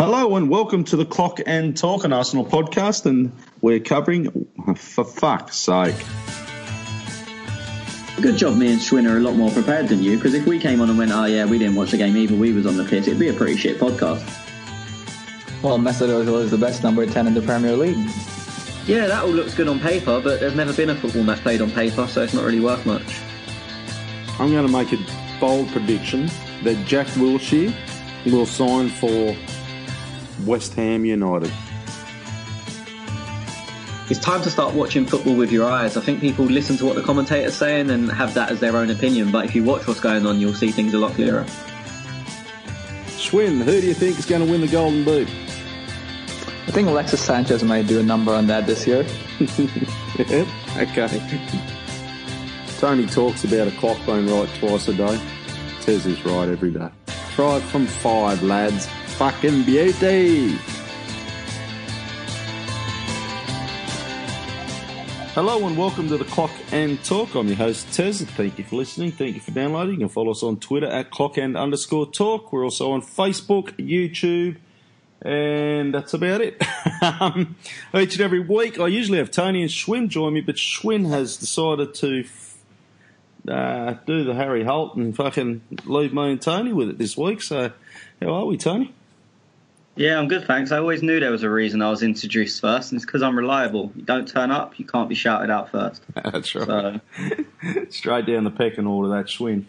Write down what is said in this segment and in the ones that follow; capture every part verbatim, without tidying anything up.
Hello and welcome to the Clock and Talk, an Arsenal podcast, and we're covering, for fuck's sake. Good job me and Schwinn are a lot more prepared than you, because if we came on and went, oh yeah, we didn't watch the game either, we was on the piss, it'd be a pretty shit podcast. Well, Mesut Ozil is the best number ten in the Premier League. Yeah, that all looks good on paper, but there's never been a football match played on paper, so it's not really worth much. I'm going to make a bold prediction that Jack Wilshere will sign for West Ham United. It's time to start watching football with your eyes. I think people listen to what the commentator's saying and have that as their own opinion, but if you watch what's going on, you'll see things a lot clearer. Schwinn, who do you think is going to win the Golden Boot? I think Alexis Sanchez might do a number on that this year. Yeah, okay. Tony talks about a clock being right twice a day. Says he's right every day. Try it from five, lads. Fucking beauty! Hello and welcome to the Clock and Talk. I'm your host Tez. Thank you for listening. Thank you for downloading. You can follow us on Twitter at Clock and underscore Talk. We're also on Facebook, YouTube, and that's about it. um, each and every week, I usually have Tony and Schwinn join me, but Schwinn has decided to uh, do the Harry Holt and fucking leave me and Tony with it this week. So, how are we, Tony? Yeah, I'm good, thanks. I always knew there was a reason I was introduced first, and it's because I'm reliable. You don't turn up, you can't be shouted out first. That's right. So. Straight down the pecking order, that Schwinn.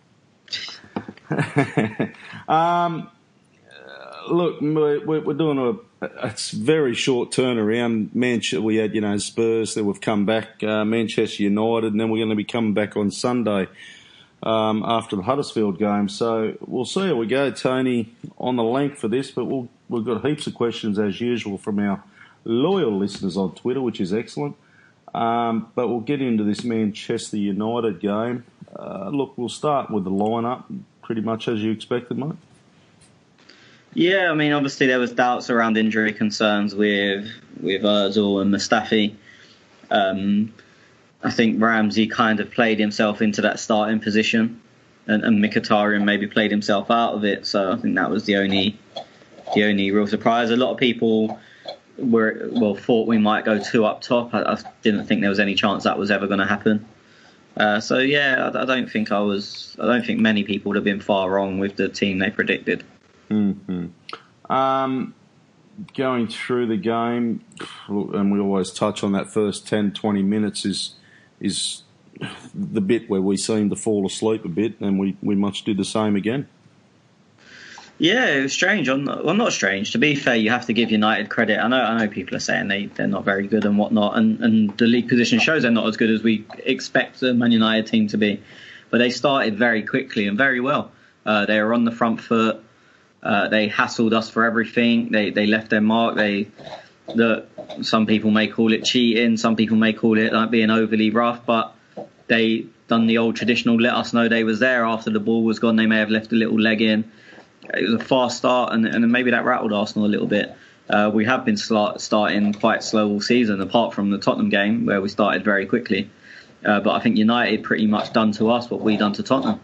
um, look, we're, we're doing a, it's very short turnaround. Manchester, we had, you know, Spurs, then we've come back, uh, Manchester United, and then we're going to be coming back on Sunday. Um, after the Huddersfield game. So we'll see how we go, Tony, on the length for this, but we'll, we've got heaps of questions as usual from our loyal listeners on Twitter, which is excellent. Um, but we'll get into this Manchester United game. Uh, look, we'll start with the lineup, pretty much as you expected, mate. Yeah, I mean, obviously there was doubts around injury concerns with with Ozil and Mustafi. Um I think Ramsey kind of played himself into that starting position, and, and Mkhitaryan maybe played himself out of it. So I think that was the only the only real surprise. A lot of people were well thought we might go two up top. I, I didn't think there was any chance that was ever going to happen. Uh, so yeah, I, I don't think I was. I don't think many people would have been far wrong with the team they predicted. Mm-hmm. Um, going through the game, and we always touch on that first ten, twenty minutes is. is the bit where we seem to fall asleep a bit, and we, we much did the same again. Yeah, it was strange. Well, not strange. To be fair, you have to give United credit. I know I know people are saying they, they're not very good and whatnot, and, and the league position shows they're not as good as we expect the Man United team to be. But they started very quickly and very well. Uh, they were on the front foot. Uh, they hassled us for everything. They they left their mark. They the some people may call it cheating. Some people may call it like being overly rough. But they done the old traditional let us know they was there after the ball was gone. They may have left a little leg in. It was a fast start, and, and maybe that rattled Arsenal a little bit. Uh, we have been start, starting quite slow all season, apart from the Tottenham game where we started very quickly. Uh, but I think United pretty much done to us what we done to Tottenham.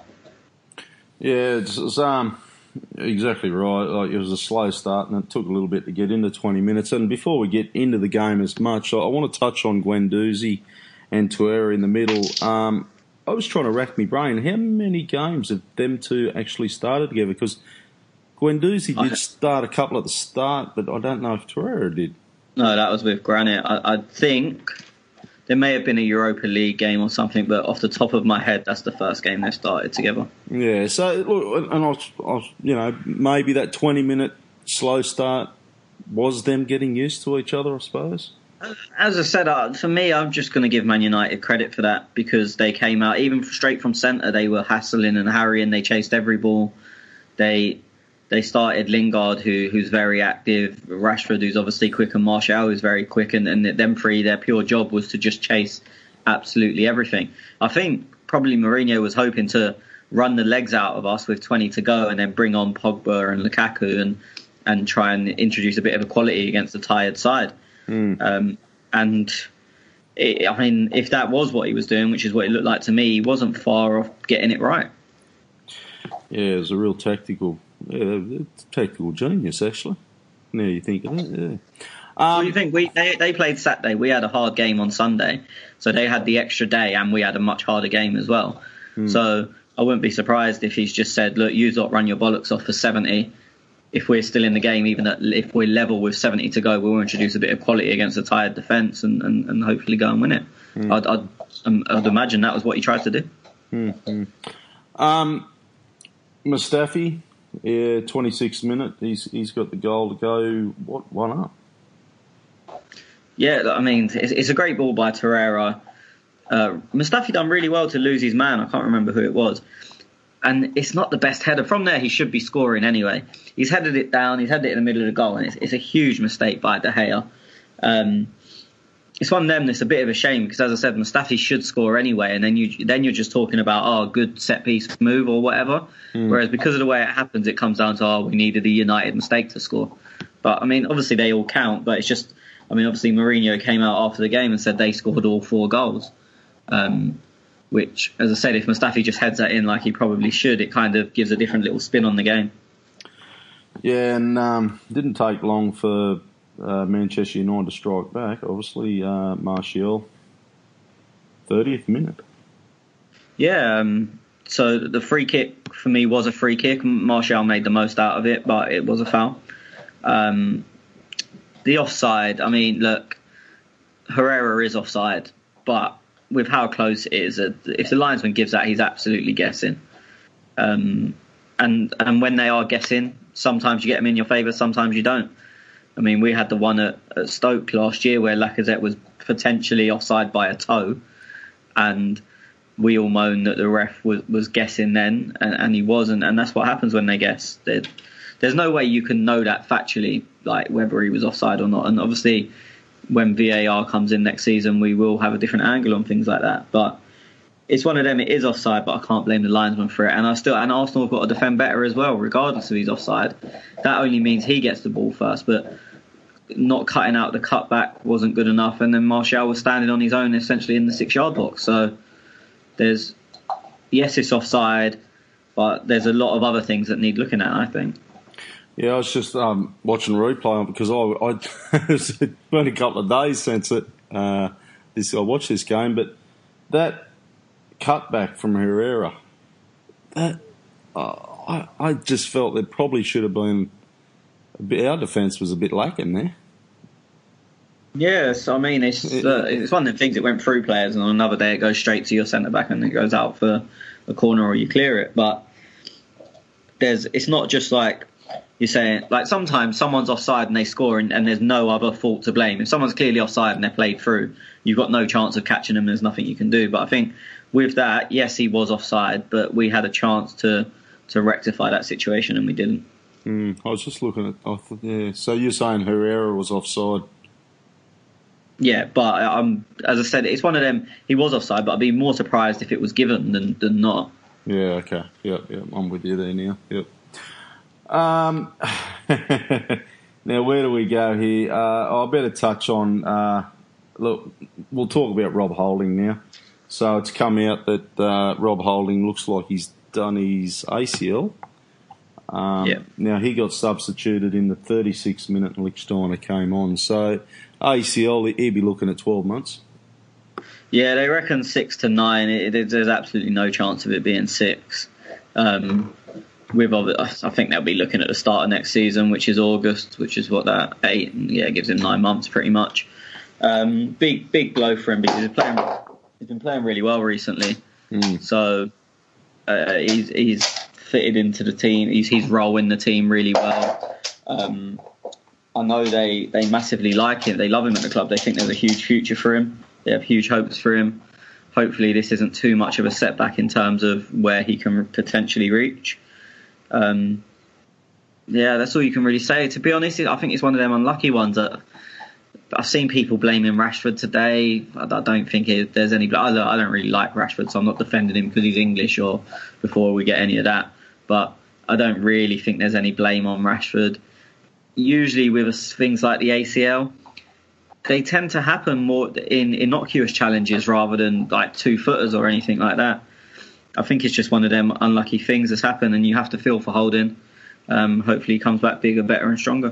Yeah, it's, it's um, exactly right. Like, it was a slow start, and it took a little bit to get into twenty minutes. And before we get into the game as much, I, I want to touch on Guendouzi and Torreira in the middle. Um, I was trying to rack my brain. How many games have them two actually started together? Because Guendouzi did start a couple at the start, but I don't know if Torreira did. No, that was with Granit. I, I think there may have been a Europa League game or something, but off the top of my head, that's the first game they started together. Yeah, so, look, and I was, I was, you know, maybe that twenty-minute slow start was them getting used to each other, I suppose. As I said, uh, for me, I'm just going to give Man United credit for that, because they came out, even straight from centre, they were hassling and harrying, they chased every ball. They they started Lingard, who who's very active, Rashford, who's obviously quick, and Martial, who's very quick, and, and them three, their pure job was to just chase absolutely everything. I think probably Mourinho was hoping to run the legs out of us with twenty to go and then bring on Pogba and Lukaku and, and try and introduce a bit of equality against the tired side. Mm. Um, and it, I mean, if that was what he was doing, which is what it looked like to me, he wasn't far off getting it right. Yeah, it was a real tactical yeah, tactical genius, actually. Now you think of it, yeah. Um, Um, so you think we they, they played Saturday, we had a hard game on Sunday, so they had the extra day and we had a much harder game as well. Hmm. So I wouldn't be surprised if he's just said, look, you lot run your bollocks off for seventy. If we're still in the game, even at, if we're level with seventy to go, we'll introduce a bit of quality against a tired defence and, and, and hopefully go and win it. Hmm. I'd, I'd, I'd imagine that was what he tried to do. Hmm. Um, Mustafi, yeah, twenty-sixth minute, he's he's got the goal to go. What one up? Yeah, I mean, it's, it's a great ball by Torreira. Uh, Mustafi done really well to lose his man. I can't remember who it was. And it's not the best header. From there, he should be scoring anyway. He's headed it down. He's headed it in the middle of the goal. And it's, it's a huge mistake by De Gea. Um, it's one of them that's a bit of a shame because, as I said, Mustafi should score anyway. And then, you, then you're just talking about, oh, good set-piece move or whatever. Mm. Whereas because of the way it happens, it comes down to, oh, we needed a United mistake to score. But, I mean, obviously they all count. But it's just... I mean, obviously, Mourinho came out after the game and said they scored all four goals. Um, which, as I said, if Mustafi just heads that in like he probably should, it kind of gives a different little spin on the game. Yeah, and um, didn't take long for uh, Manchester United to strike back. Obviously, uh, Martial, thirtieth minute. Yeah, um, so the free kick for me was a free kick. Martial made the most out of it, but it was a foul. Um, The offside, I mean, look, Herrera is offside, but with how close it is, if the linesman gives that, he's absolutely guessing. Um, and and when they are guessing, sometimes you get them in your favour, sometimes you don't. I mean, we had the one at, at Stoke last year where Lacazette was potentially offside by a toe, and we all moaned that the ref was, was guessing then, and, and he wasn't, and that's what happens when they guess. They're, There's no way you can know that factually, like whether he was offside or not. And obviously, when V A R comes in next season, we will have a different angle on things like that. But it's one of them. It is offside, but I can't blame the linesman for it. And I still, and Arsenal have got to defend better as well, regardless of his offside. That only means he gets the ball first. But not cutting out the cutback wasn't good enough. And then Martial was standing on his own, essentially in the six-yard box. So there's, yes, it's offside, but there's a lot of other things that need looking at, I think. Yeah, I was just um, watching a replay on because I, I it's been a couple of days since it. Uh, this I watched this game, but that cutback from Herrera, that uh, I, I just felt there probably should have been a bit, our defence was a bit lacking there. Yes, I mean it's uh, it's one of the things that went through players, and on another day it goes straight to your centre back and it goes out for a corner or you clear it. But there's it's not just like. You're saying, like, sometimes someone's offside and they score and, and there's no other fault to blame. If someone's clearly offside and they're played through, you've got no chance of catching them. There's nothing you can do. But I think with that, yes, he was offside, but we had a chance to, to rectify that situation and we didn't. Mm, I was just looking at, I thought, yeah. So you're saying Herrera was offside? Yeah, but um, as I said, it's one of them. He was offside, but I'd be more surprised if it was given than, than not. Yeah, okay. Yep, yep. I'm with you there now. Yep. Um, now, where do we go here? Uh, I better touch on, uh, look, we'll talk about Rob Holding now. So it's come out that uh, Rob Holding looks like he's done his A C L. Um, yeah. Now, he got substituted in the thirty-sixth minute and Lichtsteiner came on. So A C L, he'd be looking at twelve months. Yeah, they reckon six to nine. It, it, there's absolutely no chance of it being six. Um With, I think they'll be looking at the start of next season, which is August, which is what that eight, yeah, gives him nine months pretty much. Um, big, big blow for him because he's playing, he's been playing really well recently. Mm. So uh, he's he's fitted into the team. He's he's rolling the team really well. Um, I know they they massively like him. They love him at the club. They think there's a huge future for him. They have huge hopes for him. Hopefully, this isn't too much of a setback in terms of where he can potentially reach. Um, yeah, that's all you can really say. To be honest, I think it's one of them unlucky ones that I've seen people blaming Rashford today. I don't think it, there's any. I don't, I don't really like Rashford, so I'm not defending him because he's English or before we get any of that. But I don't really think there's any blame on Rashford. Usually with things like the A C L, they tend to happen more in innocuous challenges rather than like two footers or anything like that. I think it's just one of them unlucky things that's happened, and you have to feel for Holding. um, hopefully he comes back bigger, better and stronger.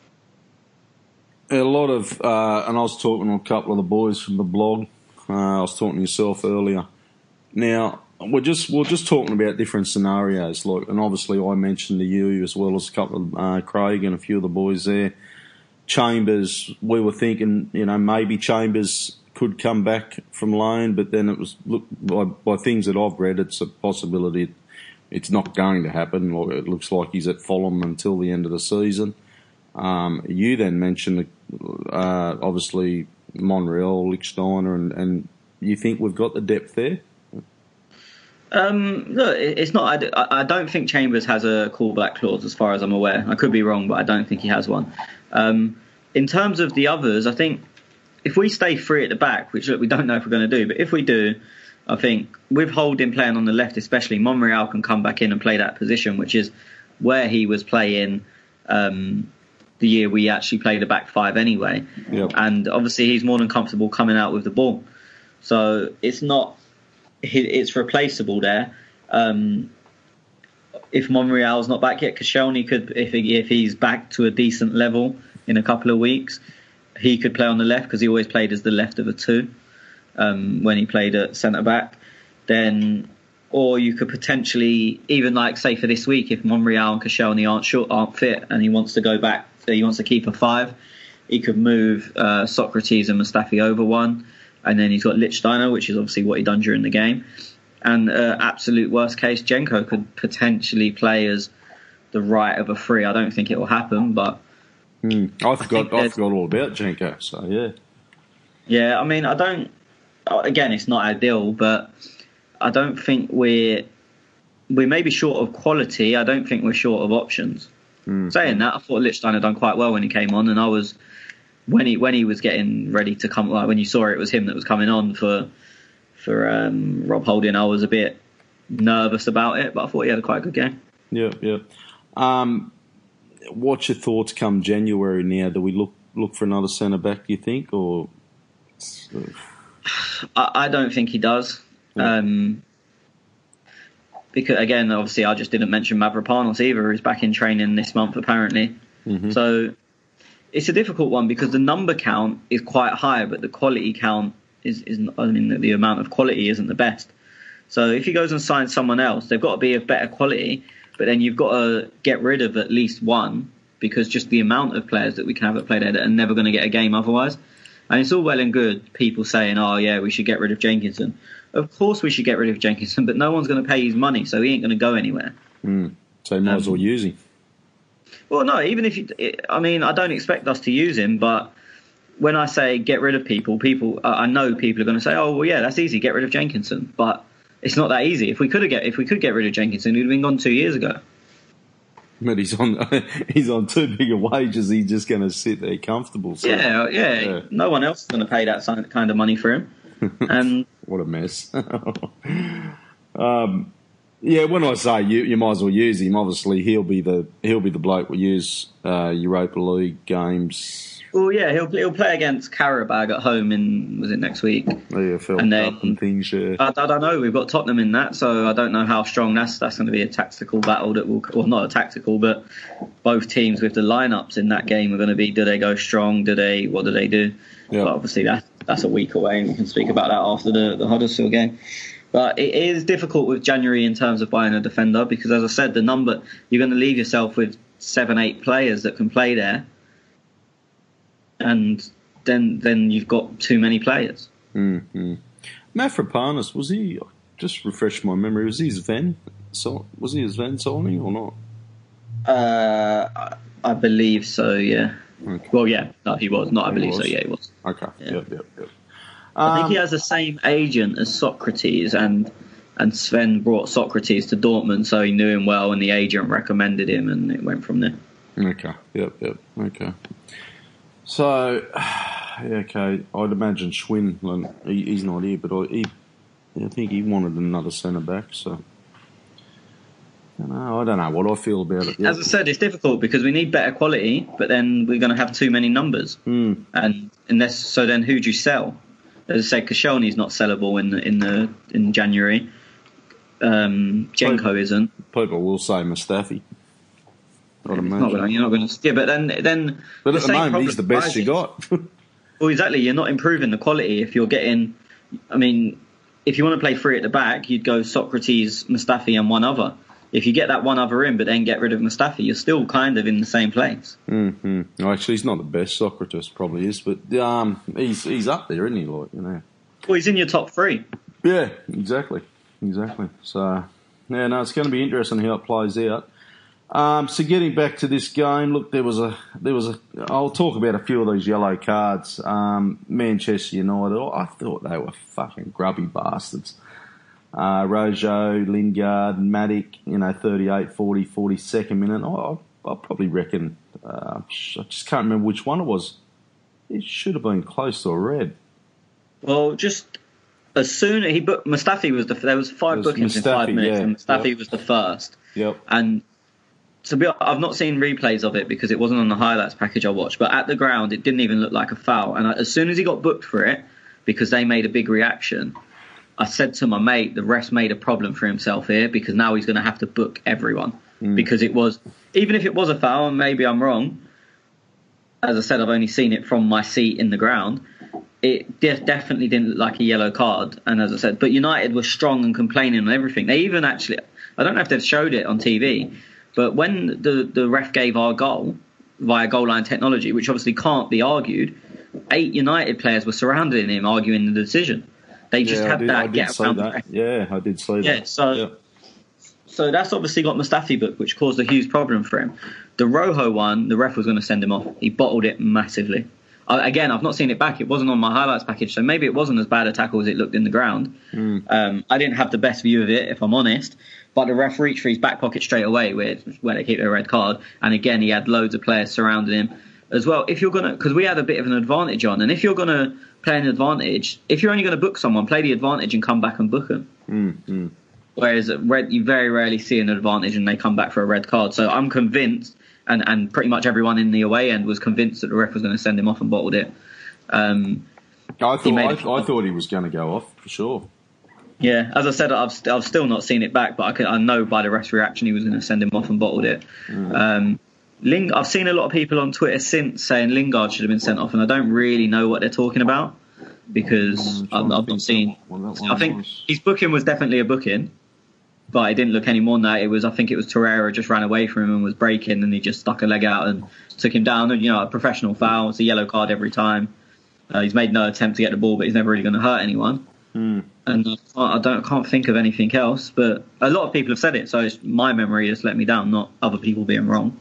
A lot of, uh, and I was talking to a couple of the boys from the blog. Uh, I was talking to yourself earlier. Now, we're just we're just talking about different scenarios, like, and obviously I mentioned to you as well as a couple of uh, Craig and a few of the boys there. Chambers, we were thinking, you know, maybe Chambers could come back from loan, but then it was, look, by, by things that I've read, it's a possibility it's not going to happen. It looks like he's at Fulham until the end of the season. Um, you then mentioned, uh, obviously, Monreal, Lichtsteiner, and, and you think we've got the depth there? Um, look, it's not. I, I don't think Chambers has a callback clause, as far as I'm aware. I could be wrong, but I don't think he has one. Um, in terms of the others, I think if we stay free at the back, which look, we don't know if we're going to do, but if we do, I think with Holding playing on the left, especially, Monreal can come back in and play that position, which is where he was playing um, the year we actually played a back five anyway. Yep. And obviously, he's more than comfortable coming out with the ball. So it's not. It's replaceable there. Um, if Monreal's not back yet, Koscielny could, if he, if he's back to a decent level in a couple of weeks, he could play on the left because he always played as the left of a two um, when he played at centre back. Then, or you could potentially even like say for this week, if Monreal and Koscielny aren't short, aren't fit, and he wants to go back, so he wants to keep a five, he could move uh, Socrates and Mustafi over one. And then he's got Lichtsteiner, which is obviously what he done during the game. And uh, absolute worst case, Jenko could potentially play as the right of a three. I don't think it will happen, but mm. I forgot. I, I forgot all about Jenko. So yeah, yeah. I mean, I don't. Again, it's not ideal, but I don't think we're we may be short of quality. I don't think we're short of options. Mm. Saying that, I thought Lichtsteiner done quite well when he came on, and I was. When he when he was getting ready to come, like when you saw it, it was him that was coming on for for um, Rob Holding. I was a bit nervous about it, but I thought he had a quite a good game. Yeah, yeah. Um, what's your thoughts come January now? Do we look look for another centre back? Do you think, or I, I don't think he does. Yeah. Um, because again, obviously, I just didn't mention Mavropanos either. He's back in training this month apparently. Mm-hmm. So. It's a difficult one because the number count is quite high, but the quality count is, is I mean, the, the amount of quality isn't the best. So if he goes and signs someone else, they've got to be of better quality, but then you've got to get rid of at least one because just the amount of players that we can have at play there that are never going to get a game otherwise. And it's all well and good people saying, oh, yeah, we should get rid of Jenkinson. Of course we should get rid of Jenkinson, but no one's going to pay his money, so he ain't going to go anywhere. Mm. So you might um, as well use him. Well, no, even if you, I mean, I don't expect us to use him, but when I say get rid of people, people, I know people are going to say, oh, well, yeah, that's easy, get rid of Jenkinson. But it's not that easy. If we could have get, if we could get rid of Jenkinson, he'd have been gone two years ago. But he's on, he's on too big a wages. He's just going to sit there comfortable. So, yeah, yeah, yeah. No one else is going to pay that kind of money for him. And what a mess. um. Yeah, when I say you, you might as well use him. Obviously, he'll be the he'll be the bloke we use uh, Europa League games. Well, yeah, he'll he'll play against Karabag at home in was it next week? Yeah, and then and things. Yeah. I, I don't know. We've got Tottenham in that, so I don't know how strong that's that's going to be a tactical battle that will, well, not a tactical, but both teams with the lineups in that game are going to be. Do they go strong? Do they? What do they do? Yeah. But obviously, that that's a week away, and we can speak about that after the the Huddersfield game. But it is difficult with January in terms of buying a defender because, as I said, the number you're going to leave yourself with seven, eight players that can play there, and then then you've got too many players. Mm-hmm. Mavropanos, was he? Just refresh my memory. Was he Sven? So was he Sven Solny or not? Uh, I believe so. Yeah. Okay. Well, yeah. No, he was. Not. I believe so. Yeah, he was. Okay. Yeah. Yep. Yep. Yep. I think he has the same agent as Socrates, and and Sven brought Socrates to Dortmund, so he knew him well, and the agent recommended him, and it went from there. Okay, yep, yep, okay. So, yeah, okay, I'd imagine Schwinn, he, he's not here, but I, he, I think he wanted another centre back, so I don't know, I don't know what I feel about it. Yep. As I said, it's difficult because we need better quality, but then we're going to have too many numbers, mm. and unless so, then who do you sell? As I said, Koscielny's not sellable in the, in the in January. Um, Jenko people, isn't. People will say Mustafi. I'd It's imagine. not gonna, you're not going to. Yeah, but then then. But the at the same moment, problem he's the best you arises. got. Well, exactly. You're not improving the quality if you're getting. I mean, if you want to play three at the back, you'd go Socrates, Mustafi, and one other. If you get that one other in, but then get rid of Mustafi, you're still kind of in the same place. mm-hmm. Well, actually, he's not the best. Socrates probably is, but um, he's he's up there, isn't he? Like, you know. Well, he's in your top three. Yeah, exactly, exactly. So, yeah, no, it's going to be interesting how it plays out. Um, so, getting back to this game, look, there was a there was a. I'll talk about a few of these yellow cards. Um, Manchester United, I thought they were fucking grubby bastards. Uh, Rojo, Lingard, Matic, you know, thirty-eight, forty, forty-second minute. I, I probably reckon, uh, I just can't remember which one it was. It should have been close to a red. Well, just as soon as he booked, Mustafi was the there was five was bookings in Mustafi, five minutes, yeah, and Mustafi yep. was the first. Yep. And to be, I've not seen replays of it because it wasn't on the highlights package I watched. But at the ground, it didn't even look like a foul. And I, as soon as he got booked for it, because they made a big reaction, I said to my mate, the ref made a problem for himself here because now he's going to have to book everyone. Mm. Because it was, even if it was a foul, and maybe I'm wrong, as I said, I've only seen it from my seat in the ground. It de- definitely didn't look like a yellow card. And as I said, but United were strong and complaining on everything. They even actually, I don't know if they've showed it on T V, but when the, the ref gave our goal via goal line technology, which obviously can't be argued, eight United players were surrounding him arguing the decision. They just yeah, had I did, that I did get see around that. the ref. Yeah, I did see Yeah, that. so yeah. so that's obviously got Mustafi booked, which caused a huge problem for him. The Rojo one, the ref was going to send him off. He bottled it massively. I, again, I've not seen it back. It wasn't on my highlights package, so maybe it wasn't as bad a tackle as it looked in the ground. Mm. Um, I didn't have the best view of it, if I'm honest. But the ref reached for his back pocket straight away, where, where they keep their red card. And again, he had loads of players surrounding him as well. If you're gonna, because we had a bit of an advantage on, and if you're gonna play an advantage, if you're only going to book someone, play the advantage and come back and book them. Mm-hmm. Whereas red, you very rarely see an advantage and they come back for a red card. So I'm convinced, and, and pretty much everyone in the away end was convinced that the ref was going to send him off and bottled it. Um, I thought I, a, I thought he was going to go off for sure. Yeah, as I said, I've st- I've still not seen it back, but I, can, I know by the ref's reaction he was going to send him off and bottled it. Mm. Um, Ling- I've seen a lot of people on Twitter since saying Lingard should have been sent off, and I don't really know what they're talking about because I've, I've not seen. I think was. his booking was definitely a booking, but it didn't look any more than that. It was, I think it was Torreira just ran away from him and was breaking, and he just stuck a leg out and took him down. And you know, a professional foul. It's a yellow card every time. Uh, he's made no attempt to get the ball, but he's never really going to hurt anyone. Mm. And I, can't, I don't, I can't think of anything else. But a lot of people have said it, so it's my memory has let me down, not other people being wrong.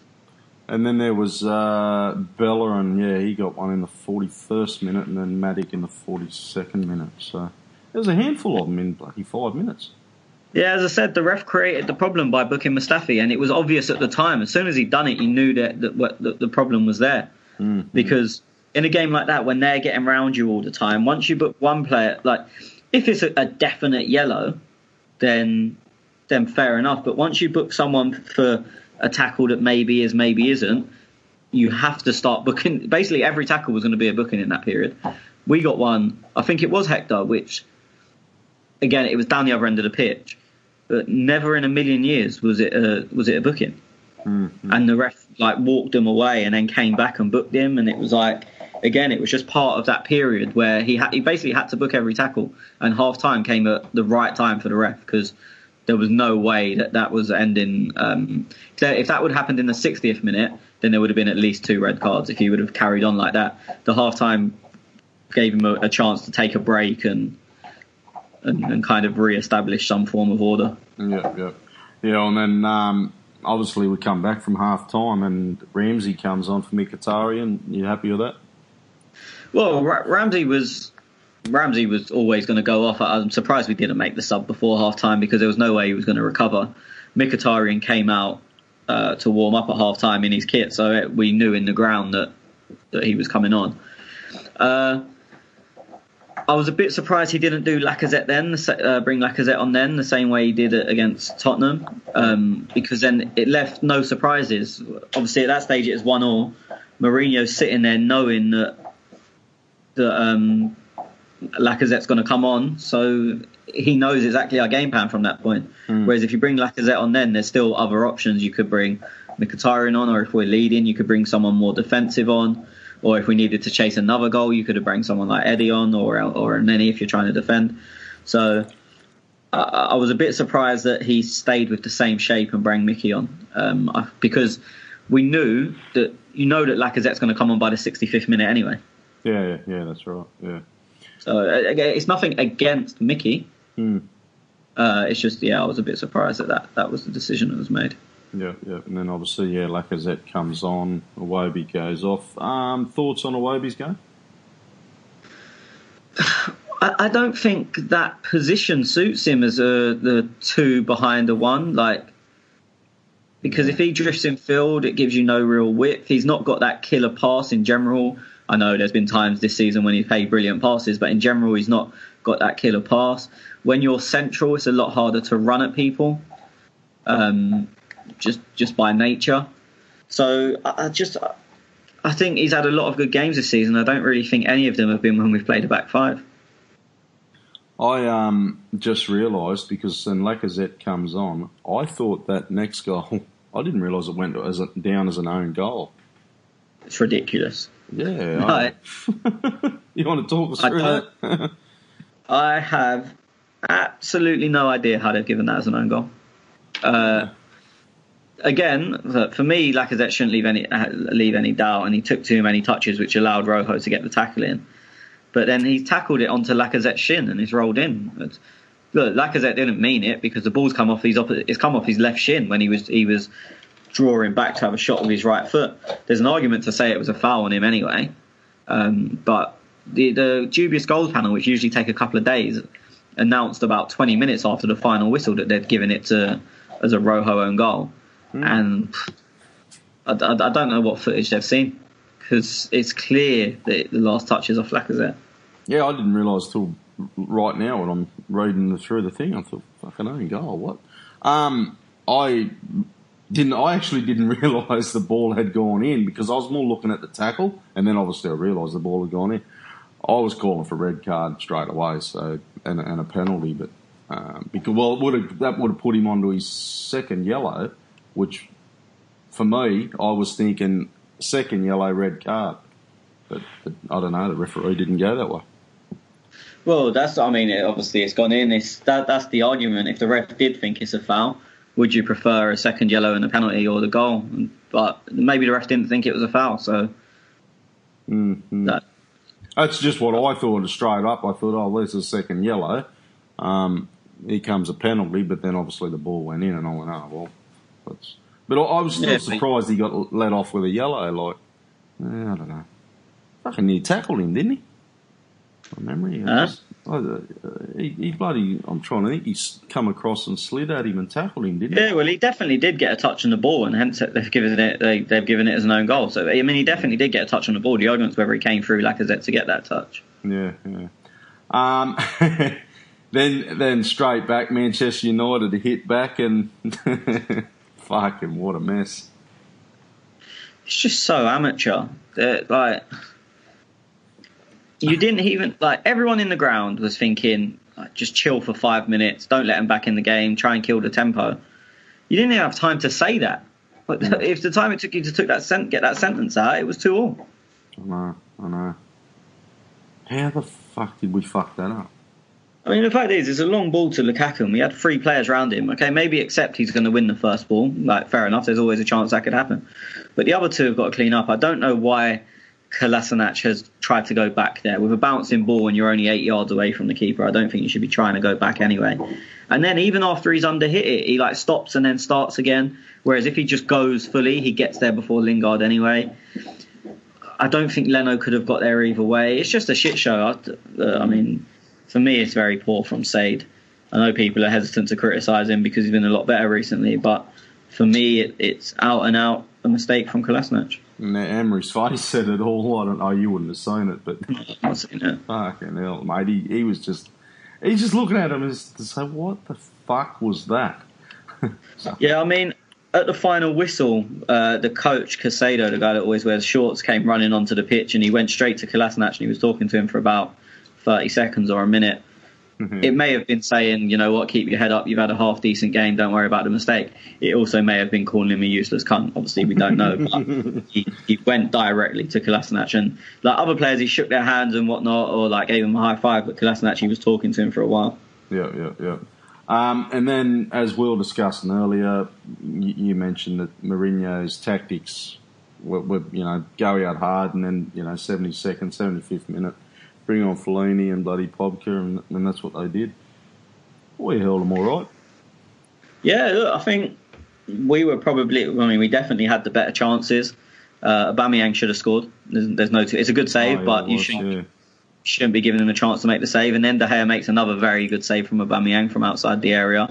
And then there was uh, Bellerin, yeah, he got one in the forty-first minute, and then Matic in the forty-second minute. So there was a handful of them in bloody five minutes. Yeah, as I said, the ref created the problem by booking Mustafi, and it was obvious at the time. As soon as he'd done it, he knew that, that, that, that the problem was there. Mm-hmm. Because in a game like that, when they're getting around you all the time, once you book one player, like if it's a, a definite yellow, then then fair enough. But once you book someone for a tackle that maybe is, maybe isn't, you have to start booking. Basically, every tackle was going to be a booking in that period. We got one, I think it was Hector, which, again, it was down the other end of the pitch, but never in a million years was it a, was it a booking. Mm-hmm. And the ref like walked him away and then came back and booked him, and it was like, again, it was just part of that period where he had, he basically had to book every tackle, and half time came at the right time for the ref because there was no way that that was ending. Um, if that would have happened in the sixtieth minute, then there would have been at least two red cards if he would have carried on like that. The half time gave him a, a chance to take a break and, and and kind of re-establish some form of order. Yeah, yeah, yeah. And then um, obviously we come back from half time, and Ramsey comes on for Mkhitaryan. You happy with that? Well, Ra- Ramsey was. Ramsey was always going to go off. I'm surprised we didn't make the sub before half time because there was no way he was going to recover. Mkhitaryan came out uh, to warm up at half time in his kit, so it, we knew in the ground that, that he was coming on. Uh, I was a bit surprised he didn't do Lacazette then, uh, bring Lacazette on then, the same way he did it against Tottenham, um, because then it left no surprises. Obviously, at that stage, it was one all. Mourinho's sitting there knowing that that. Um, Lacazette's going to come on, so he knows exactly our game plan from that point. Mm. Whereas if you bring Lacazette on then, there's still other options. You could bring Mkhitaryan on, or if we're leading, you could bring someone more defensive on. Or if we needed to chase another goal, you could have brought someone like Eddie on, or or Neni if you're trying to defend. So I, I was a bit surprised that he stayed with the same shape and brought Mickey on, um, I, because we knew that you know that Lacazette's going to come on by the sixty-fifth minute anyway. Yeah, yeah, yeah, that's right. Yeah. So again, it's nothing against Mickey. Hmm. Uh, it's just, yeah, I was a bit surprised that, that that was the decision that was made. Yeah, yeah, and then obviously, yeah, Lacazette comes on, Iwobi goes off. Um, thoughts on Iwobi's game? I, I don't think that position suits him as a the two behind the one, like, because if he drifts in field, it gives you no real width. He's not got that killer pass in general. I know there's been times this season when he's paid brilliant passes, but in general, he's not got that killer pass. When you're central, it's a lot harder to run at people. Um. Just, just by nature. So I, I just, I think he's had a lot of good games this season. I don't really think any of them have been when we've played a back five. I um just realised, because when Lacazette comes on, I thought that next goal, I didn't realise it went as a, down as an own goal. It's ridiculous. Yeah. No, I, you want to talk us through that? I have absolutely no idea how they've given that as an own goal. Uh, Again, for me, Lacazette shouldn't leave any leave any doubt, and he took too many touches, which allowed Rojo to get the tackle in. But then he tackled it onto Lacazette's shin, and it's rolled in. But, look, Lacazette didn't mean it, because the ball's come off his opposite, it's come off his left shin when he was he was drawing back to have a shot with his right foot. There's an argument to say it was a foul on him anyway, um, but the the dubious goals panel, which usually take a couple of days, announced about twenty minutes after the final whistle that they'd given it to as a Rojo own goal. Mm. And I, I, I don't know what footage they've seen, because it's clear that the last touch is off Lacazette. Yeah, I didn't realise till right now when I'm reading through the thing. I thought, fucking own goal, what? Um, I didn't. I actually didn't realise the ball had gone in, because I was more looking at the tackle, and then obviously I realised the ball had gone in. I was calling for red card straight away, so and, and a penalty, but um, because well, it would have, that would have put him onto his second yellow. Which, for me, I was thinking second yellow, red card. But, but I don't know, the referee didn't go that way. Well, that's, I mean, it, obviously it's gone in. It's, that, that's the argument. If the ref did think it's a foul, would you prefer a second yellow and a penalty or the goal? But maybe the ref didn't think it was a foul, so... Mm-hmm. That, that's just what I thought straight up. I thought, oh, there's a second yellow. Um, here comes a penalty, but then obviously the ball went in, and I went, oh, well... That's, but I was still yeah, surprised he got let off with a yellow. Like, eh, I don't know. Fucking near tackled him, didn't he? From memory. Huh? Just, uh, he, he bloody, I'm trying to think, he's come across and slid at him and tackled him, didn't he? Yeah, well, he definitely did get a touch on the ball, and hence they've given it, they, they've given it as an own goal. So, I mean, he definitely did get a touch on the ball. The argument's whether he came through Lacazette to get that touch. Yeah, yeah. Um, then, then straight back, Manchester United to hit back and... Fucking what a mess. It's just so amateur. That, like, you didn't even, like, everyone in the ground was thinking, like, just chill for five minutes, don't let them back in the game, try and kill the tempo. You didn't even have time to say that. Like, yeah. If the time it took you to took that sent, get that sentence out, it was two all. I know, I know. How the fuck did we fuck that up? I mean, the fact is, it's a long ball to Lukaku, and we had three players around him. Okay, maybe accept he's going to win the first ball. Like, fair enough, there's always a chance that could happen. But the other two have got to clean up. I don't know why Kolasinac has tried to go back there. With a bouncing ball and you're only eight yards away from the keeper, I don't think you should be trying to go back anyway. And then even after he's under hit it, he like stops and then starts again. Whereas if he just goes fully, he gets there before Lingard anyway. I don't think Leno could have got there either way. It's just a shit show. I, uh, I mean... For me, it's very poor from Said. I know people are hesitant to criticise him because he's been a lot better recently, but for me, it, it's out and out a mistake from Kolasinac. Emery's face said it all. I don't know, you wouldn't have seen it, but I've not seen it. Fucking hell, mate. He, he was just, he's just looking at him and to say, what the fuck was that? So. Yeah, I mean, at the final whistle, uh, the coach, Casado, the guy that always wears shorts, came running onto the pitch and he went straight to Kolasinac and he was talking to him for about thirty seconds or a minute. It may have been saying, you know what, keep your head up, you've had a half decent game, don't worry about the mistake. It also may have been calling him a useless cunt. Obviously, we don't know. But he, he went directly to Kolasinac, and like other players, he shook their hands and whatnot, or like gave him a high five. But Kolasinac, he was talking to him for a while. Yeah, yeah, yeah. Um, and then, as we were discussing earlier, you, you mentioned that Mourinho's tactics were, were, you know, go out hard, and then, you know, seventy-second, seventy-fifth minute, bring on Fellaini and bloody Pogba, and, and that's what they did. We held them all right. Yeah, look, I think we were probably, I mean, we definitely had the better chances. Uh, Aubameyang should have scored. There's, there's no, it's a good save, oh, yeah, but you was, shouldn't, yeah. shouldn't be giving him a chance to make the save. And then De Gea makes another very good save from Aubameyang from outside the area.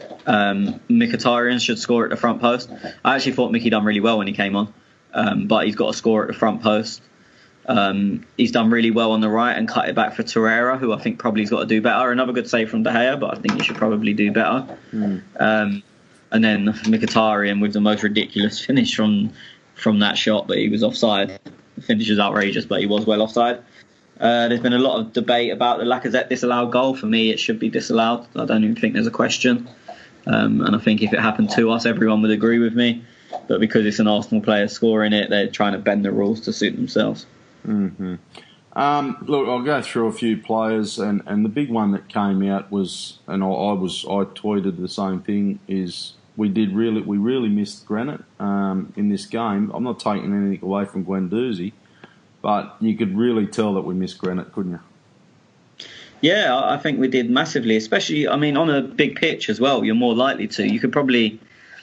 Um, Mkhitaryan should score at the front post. I actually thought Mickey done really well when he came on, um, but he's got to score at the front post. Um, he's done really well on the right and cut it back for Torreira, who I think probably has got to do better. Another good save from De Gea, but I think he should probably do better. Mm. Um, and then Mkhitaryan with the most ridiculous finish from from that shot, but he was offside. The finish is outrageous, but he was well offside. Uh, there's been a lot of debate about the Lacazette disallowed goal. For me, it should be disallowed. I don't even think there's a question. Um, and I think if it happened to us, everyone would agree with me. But because it's an Arsenal player scoring it, they're trying to bend the rules to suit themselves. Mm-hmm. Um, look, I'll go through a few players, and, and the big one that came out was, and I, I was, I tweeted the same thing, is we did really, we really missed Granit um, in this game. I'm not taking anything away from Guendouzi, but you could really tell that we missed Granit, couldn't you? Yeah, I think we did massively, especially, I mean, on a big pitch as well, you're more likely to. You could probably,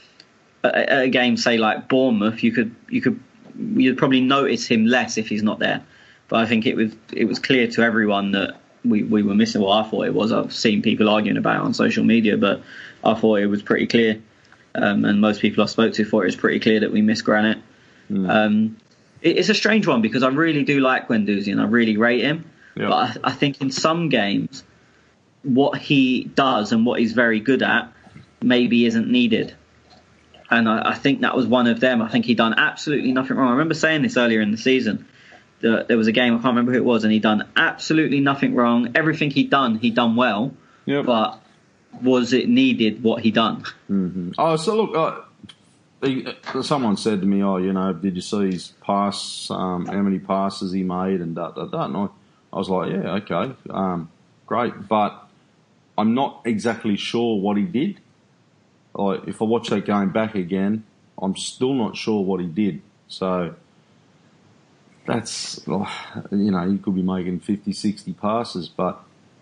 at a game, say like Bournemouth, you could, you could, you'd probably notice him less if he's not there. But I think it was it was clear to everyone that we, we were missing. Well, I thought it was. I've seen people arguing about it on social media, but I thought it was pretty clear. Um, and most people I spoke to thought it was pretty clear that we missed Granit. Mm. Um, it, it's a strange one because I really do like Guendouzi and I really rate him. Yep. But I, I think in some games, what he does and what he's very good at maybe isn't needed. And I, I think that was one of them. I think he done absolutely nothing wrong. I remember saying this earlier in the season. That there was a game, I can't remember who it was, and he done absolutely nothing wrong. Everything he done, he done well. Yep. But was it needed what he done? Mm-hmm. Oh, so look, uh, he, someone said to me, oh, you know, did you see his pass, um, how many passes he made and da, da, da. And I, I was like, yeah, okay, um, great. But I'm not exactly sure what he did. Like, if I watch that game back again, I'm still not sure what he did. So that's, you know, he could be making fifty, sixty passes, but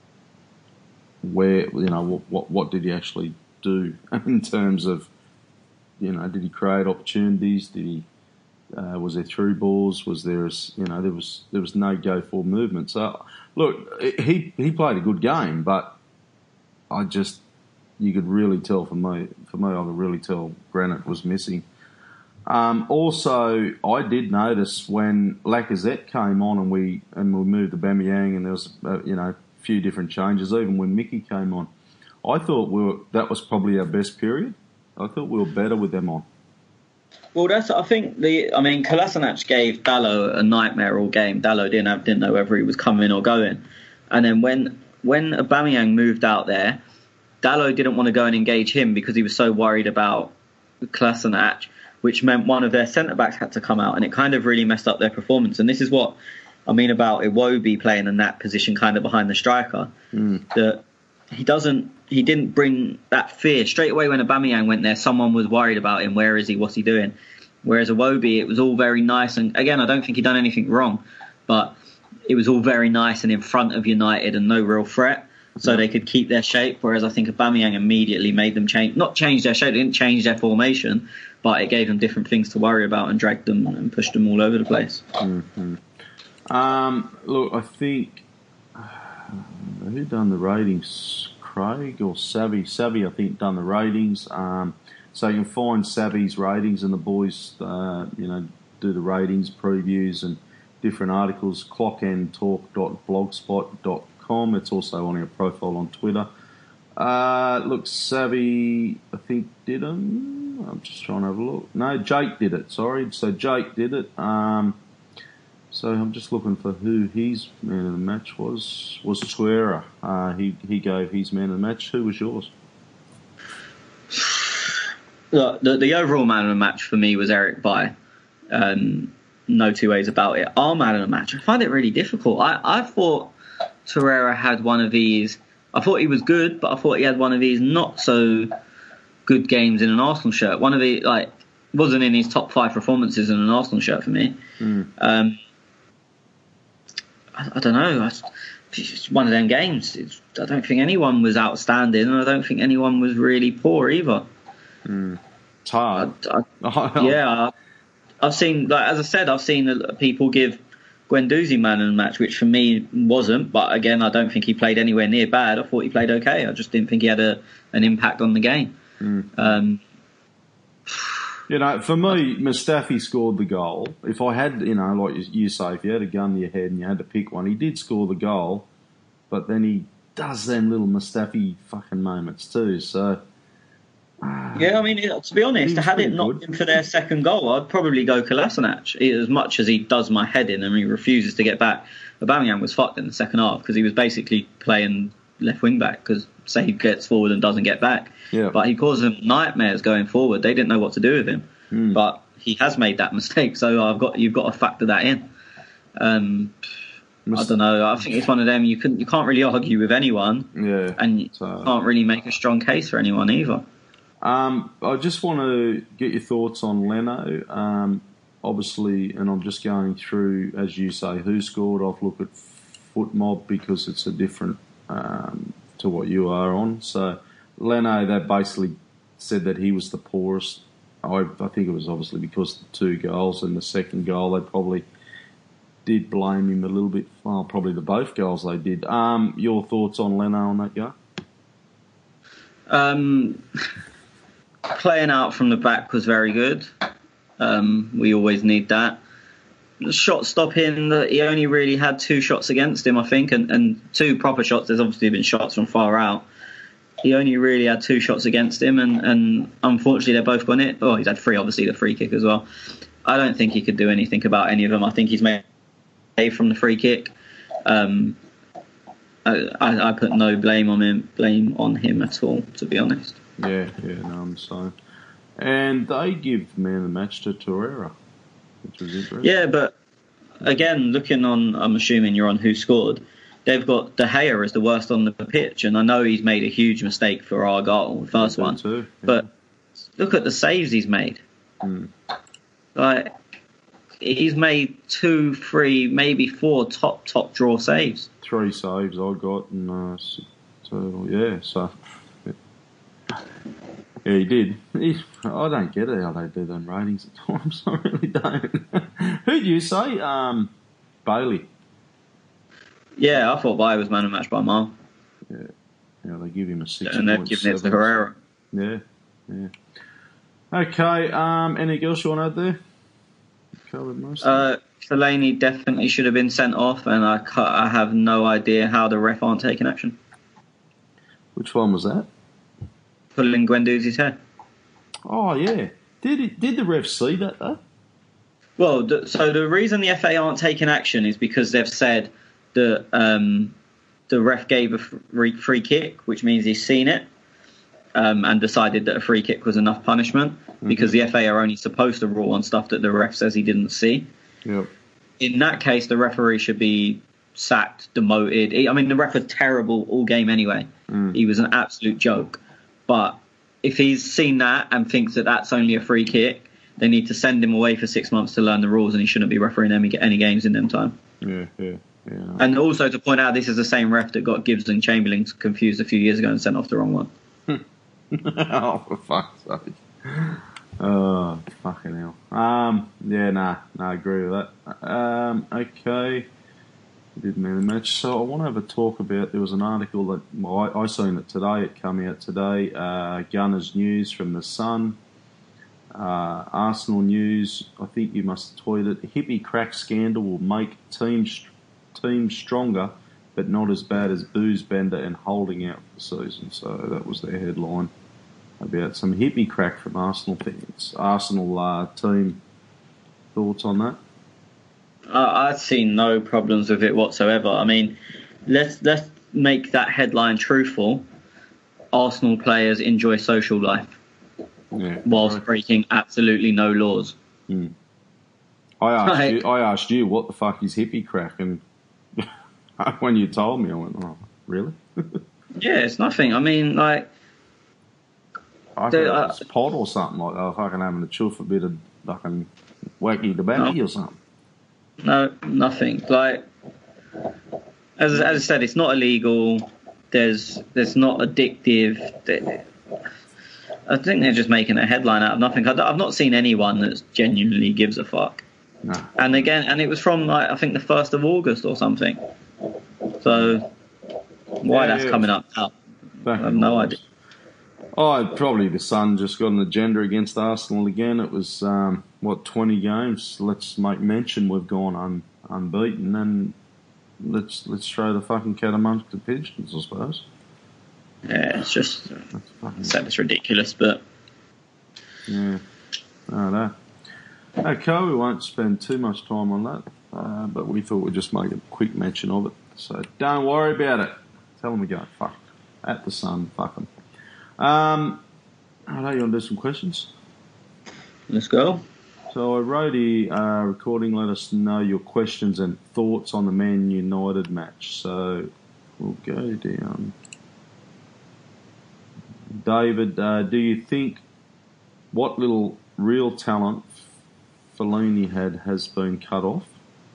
where, you know, what what, what did he actually do in terms of, you know, did he create opportunities? Did he, uh, was there through balls? Was there, a, you know, there was there was no go for movement. So look, he he played a good game, but I just, you could really tell for me, for me, I could really tell Granit was missing. Um, also, I did notice when Lacazette came on and we and we moved Aubameyang, and there was uh, you know a few different changes. Even when Mickey came on, I thought we were that was probably our best period. I thought we were better with them on. Well, that's I think the I mean Kolasinac gave Dalot a nightmare all game. Dalot didn't have, didn't know whether he was coming or going, and then when when Aubameyang moved out there, Dalot didn't want to go and engage him because he was so worried about Kolasinac, which meant one of their centre-backs had to come out, and it kind of really messed up their performance. And this is what I mean about Iwobi playing in that position kind of behind the striker. Mm. That he doesn't, he didn't bring that fear. Straight away when Aubameyang went there, someone was worried about him. Where is he? What's he doing? Whereas Iwobi, it was all very nice. And again, I don't think he done anything wrong, but it was all very nice and in front of United and no real threat. So yeah. They could keep their shape, whereas I think Aubameyang immediately made them change, not change their shape, they didn't change their formation, but it gave them different things to worry about and dragged them and pushed them all over the place. Mm-hmm. Um, look, I think, uh, who done the ratings? Craig or Savvy? Savvy, I think, done the ratings. Um, so you can find Savvy's ratings and the boys, uh, you know, do the ratings, previews and different articles, clock end talk dot blogspot dot com. It's also on our profile on Twitter. Uh, look, Savvy, I think, did them. I'm just trying to have a look. No, Jake did it, sorry. So Jake did it. Um, so so I'm just looking for who his man of the match was. Was Torreira. Uh, he, he gave his man of the match. Who was yours? Look, the, the overall man of the match for me was Eric Bailly. Um, no two ways about it. Our man of the match, I find it really difficult. I, I thought Torreira had one of these. I thought he was good, but I thought he had one of these not so good games in an Arsenal shirt. One of the, like, wasn't in his top five performances in an Arsenal shirt for me. Mm. Um, I, I don't know. I, it's one of them games. It's, I don't think anyone was outstanding, and I don't think anyone was really poor either. Mm. It's hard. I, I, yeah, I, I've seen, like, as I said, I've seen people give Guendouzi man of the match, which for me wasn't. But again, I don't think he played anywhere near bad. I thought he played okay. I just didn't think he had a, an impact on the game. Mm. Um, You know, for me, Mustafi scored the goal. If I had, you know, like you say, if you had a gun to your head and you had to pick one, he did score the goal, but then he does them little Mustafi fucking moments too. So, uh, yeah, I mean, to be honest, had it not been for their second goal, I'd probably go Kolasinac. As much as he does my head in and he refuses to get back, Aubameyang was fucked in the second half because he was basically playing left wing back because say he gets forward and doesn't get back. Yeah. But he caused them nightmares going forward. They didn't know what to do with him. Mm. But he has made that mistake, so I've got you've got to factor that in. Um, Must, I don't know. I think it's one of them you can you can't really argue with anyone. Yeah. And you so. can't really make a strong case for anyone either. Um, I just want to get your thoughts on Leno. Um, obviously, and I'm just going through, as you say, who scored. I've looked at FootMob because it's a different um, to what you are on. So. Leno, they basically said that he was the poorest. I, I think it was obviously because of the two goals and the second goal. They probably did blame him a little bit. Well, probably the both goals they did. Um, your thoughts on Leno on that guy? Um, playing out from the back was very good. Um, we always need that. The shot stopping, he only really had two shots against him, I think, and, and two proper shots. There's obviously been shots from far out. He only really had two shots against him, and, and unfortunately they're both gone it. Oh, he's had three, obviously, the free kick as well. I don't think he could do anything about any of them. I think he's made a from the free kick. Um, I, I, I put no blame on him, blame on him at all, to be honest. Yeah, yeah, no, I'm sorry. And they give man of the match to Torreira, which was interesting. Yeah, but again, looking on, I'm assuming you're on who scored. They've got De Gea as the worst on the pitch, and I know he's made a huge mistake for our goal, the first one. Too, yeah. But look at the saves he's made. Mm. Like he's made two, three, maybe four top top draw saves. Three saves I got, and uh, so yeah, so yeah, yeah he did. He, I don't get it how they do them ratings at times. I really don't. Who do you say? Um, Bailey. Yeah, I thought Bailly was man of the match by a mile. Yeah, yeah, they give him a six. And they've given it to Herrera. Yeah, yeah. Okay, um, anything else you want to add there? Covered most. Uh, Fellaini definitely should have been sent off, and I I have no idea how the ref aren't taking action. Which one was that? Pulling Guendouzi's hair. Oh yeah, did it, did the ref see that though? Well, the, so the reason the F A aren't taking action is because they've said that um, the ref gave a free, free kick, which means he's seen it, um, and decided that a free kick was enough punishment, mm-hmm. because the F A are only supposed to rule on stuff that the ref says he didn't see. Yep. In that case, the referee should be sacked, demoted. He, I mean, the ref was terrible all game anyway. Mm. He was an absolute joke. But if he's seen that and thinks that that's only a free kick, they need to send him away for six months to learn the rules, and he shouldn't be refereeing any, any games in them time. Yeah, yeah. Yeah. And also to point out, this is the same ref that got Gibbs and Chamberlain confused a few years ago and sent off the wrong one. Oh, for fuck's sake. Oh, fucking hell. Um, yeah, nah, nah, I agree with that. Um, okay. Did man the match. So I want to have a talk about, there was an article that, well, I, I seen it today, it came out today, uh, Gunners News from The Sun. Uh, Arsenal News, I think you must tweet it. Hippie crack scandal will make teams team stronger, but not as bad as booze bender and holding out for the season. So that was their headline about some hippie crack from Arsenal fans. Arsenal uh, team, thoughts on that? I, I've seen no problems with it whatsoever. I mean, let's let's make that headline truthful. Arsenal players enjoy social life yeah, whilst right. breaking absolutely no laws. Hmm. I asked Right. you. I asked you what the fuck is hippie crack, and when you told me, I went, "Oh, really?" Yeah, it's nothing. I mean, like, I Dude, thought uh, it was pot or something like that. Fucking having a chuff a bit of fucking wacky tobacco No. or something. no, nothing. Like, as as I said, it's not illegal. There's there's not addictive. I think they're just making a headline out of nothing. I- I've not seen anyone that genuinely gives a fuck. No. And again, and it was from like I think the first of August or something. So why Yeah, that's yeah. coming up now, Back I have in no August. idea. Oh, probably the Sun just got an agenda against Arsenal again. It was, um, what, twenty games. Let's make mention we've gone un, unbeaten, and let's let's throw the fucking cat amongst the pigeons, I suppose. Yeah, it's just That's fucking, said it's ridiculous, but yeah. I know. Okay, we won't spend too much time on that, uh, but we thought we'd just make a quick mention of it. So don't worry about it. Tell them we go, fuck. At the Sun, fuck them. Um, I know you want to do some questions? let's go. So, Rody, uh, recording, let us know your questions and thoughts on the Man United match. So, we'll go down. David, uh, do you think what little real talent Fellaini had has been cut off?